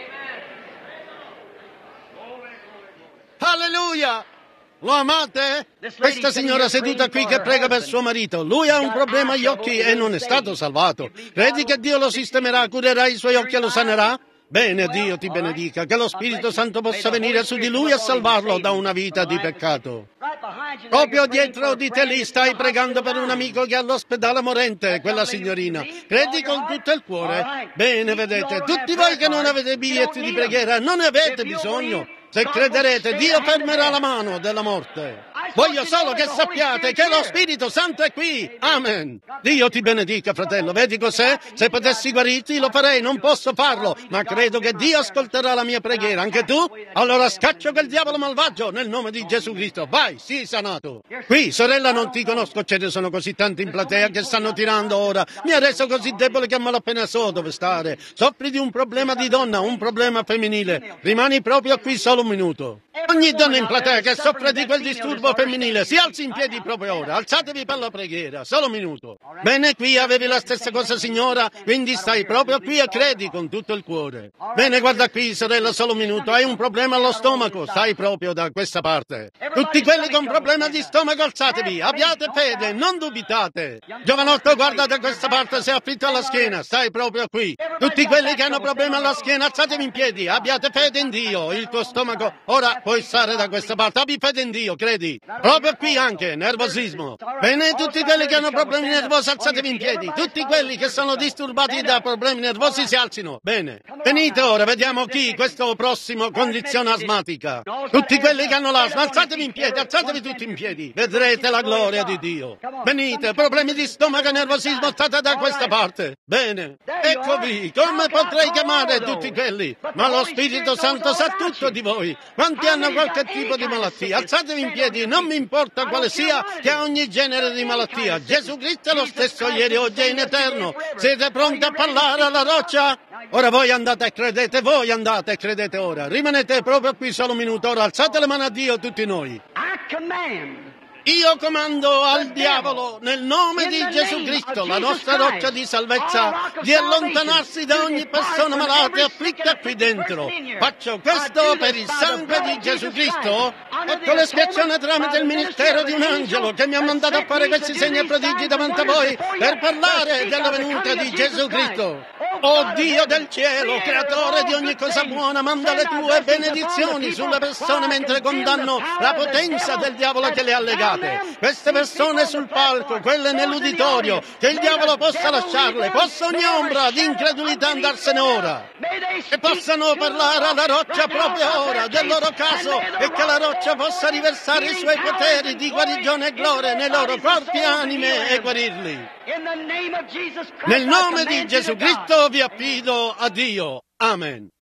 Alleluia! Lo amate? Questa signora seduta qui che prega per suo marito, lui ha un problema agli occhi e non è stato salvato. Credi che Dio lo sistemerà, curerà i suoi occhi e lo sanerà? Bene, Dio ti benedica, che lo Spirito Santo possa venire su di lui e salvarlo da una vita di peccato. Proprio dietro di te lì stai pregando per un amico che è all'ospedale morente, quella signorina. Credi con tutto il cuore? Bene, vedete, tutti voi che non avete biglietti di preghiera, non ne avete bisogno. Se crederete, Dio fermerà la mano della morte. Voglio solo che sappiate che lo Spirito Santo è qui. Amen. Dio ti benedica, fratello. Vedi cos'è? Se potessi guarirti lo farei, non posso farlo, ma credo che Dio ascolterà la mia preghiera. Anche tu? Allora scaccio quel diavolo malvagio nel nome di Gesù Cristo. Vai, sii sanato. Qui, sorella, non ti conosco, ce ne sono così tanti in platea che stanno tirando ora. Mi ha reso così debole che malapena so dove stare. Soffri di un problema di donna, un problema femminile. Rimani proprio qui solo un minuto. Ogni donna in platea che soffre di quel disturbo femminile si alzi in piedi proprio ora. Alzatevi per la preghiera, solo un minuto. Bene, qui avevi la stessa cosa, signora, quindi stai proprio qui e credi con tutto il cuore. Bene, guarda qui, sorella, solo un minuto. Hai un problema allo stomaco, stai proprio da questa parte. Tutti quelli con problema di stomaco, alzatevi, abbiate fede, non dubitate. Giovanotto, guarda da questa parte, sei afflitto alla schiena, stai proprio qui. Tutti quelli che hanno problema alla schiena, alzatevi in piedi, abbiate fede in Dio. Il tuo stomaco, ora puoi stare da questa parte, abbi fede in Dio, credi. Proprio qui anche, nervosismo. Bene, tutti quelli che hanno problemi nervosi, alzatevi in piedi. Tutti quelli che sono disturbati da problemi nervosi si alzino. Bene. Venite ora, vediamo chi, questo prossimo, condizione asmatica. Tutti quelli che hanno l'asma, alzatevi in piedi, alzatevi tutti in piedi. Vedrete la gloria di Dio. Venite, problemi di stomaco e nervosismo, state da questa parte. Bene. Eccovi, come potrei chiamare tutti quelli? Ma lo Spirito Santo sa tutto di voi. Quanti hanno qualche tipo di malattia? Alzatevi in piedi, non mi importa quale sia, che ha ogni genere di malattia. Gesù Cristo è lo stesso ieri, oggi e in eterno. Siete pronti a parlare alla roccia? Ora voi andate e credete ora. Rimanete proprio qui solo un minuto, ora alzate le mani a Dio tutti noi. Io comando al diavolo, nel nome di Gesù Cristo, la nostra roccia di salvezza, di allontanarsi da ogni persona malata e afflitta qui dentro. Faccio questo per il sangue di Gesù Cristo, con l'espiazione tramite il ministero di un angelo che mi ha mandato a fare questi segni e prodigi davanti a voi per parlare della venuta di Gesù Cristo. Oh Dio del cielo, creatore di ogni cosa buona, manda le tue benedizioni sulle persone mentre condanno la potenza del diavolo che le ha legate. Queste persone sul palco, quelle nell'uditorio, che il diavolo possa lasciarle, possa ogni ombra di incredulità andarsene ora, e possano parlare alla roccia proprio ora del loro caso, e che la roccia possa riversare i suoi poteri di guarigione e gloria nei loro corpi e anime e guarirli. Nel nome di Gesù Cristo vi affido a Dio. Amen.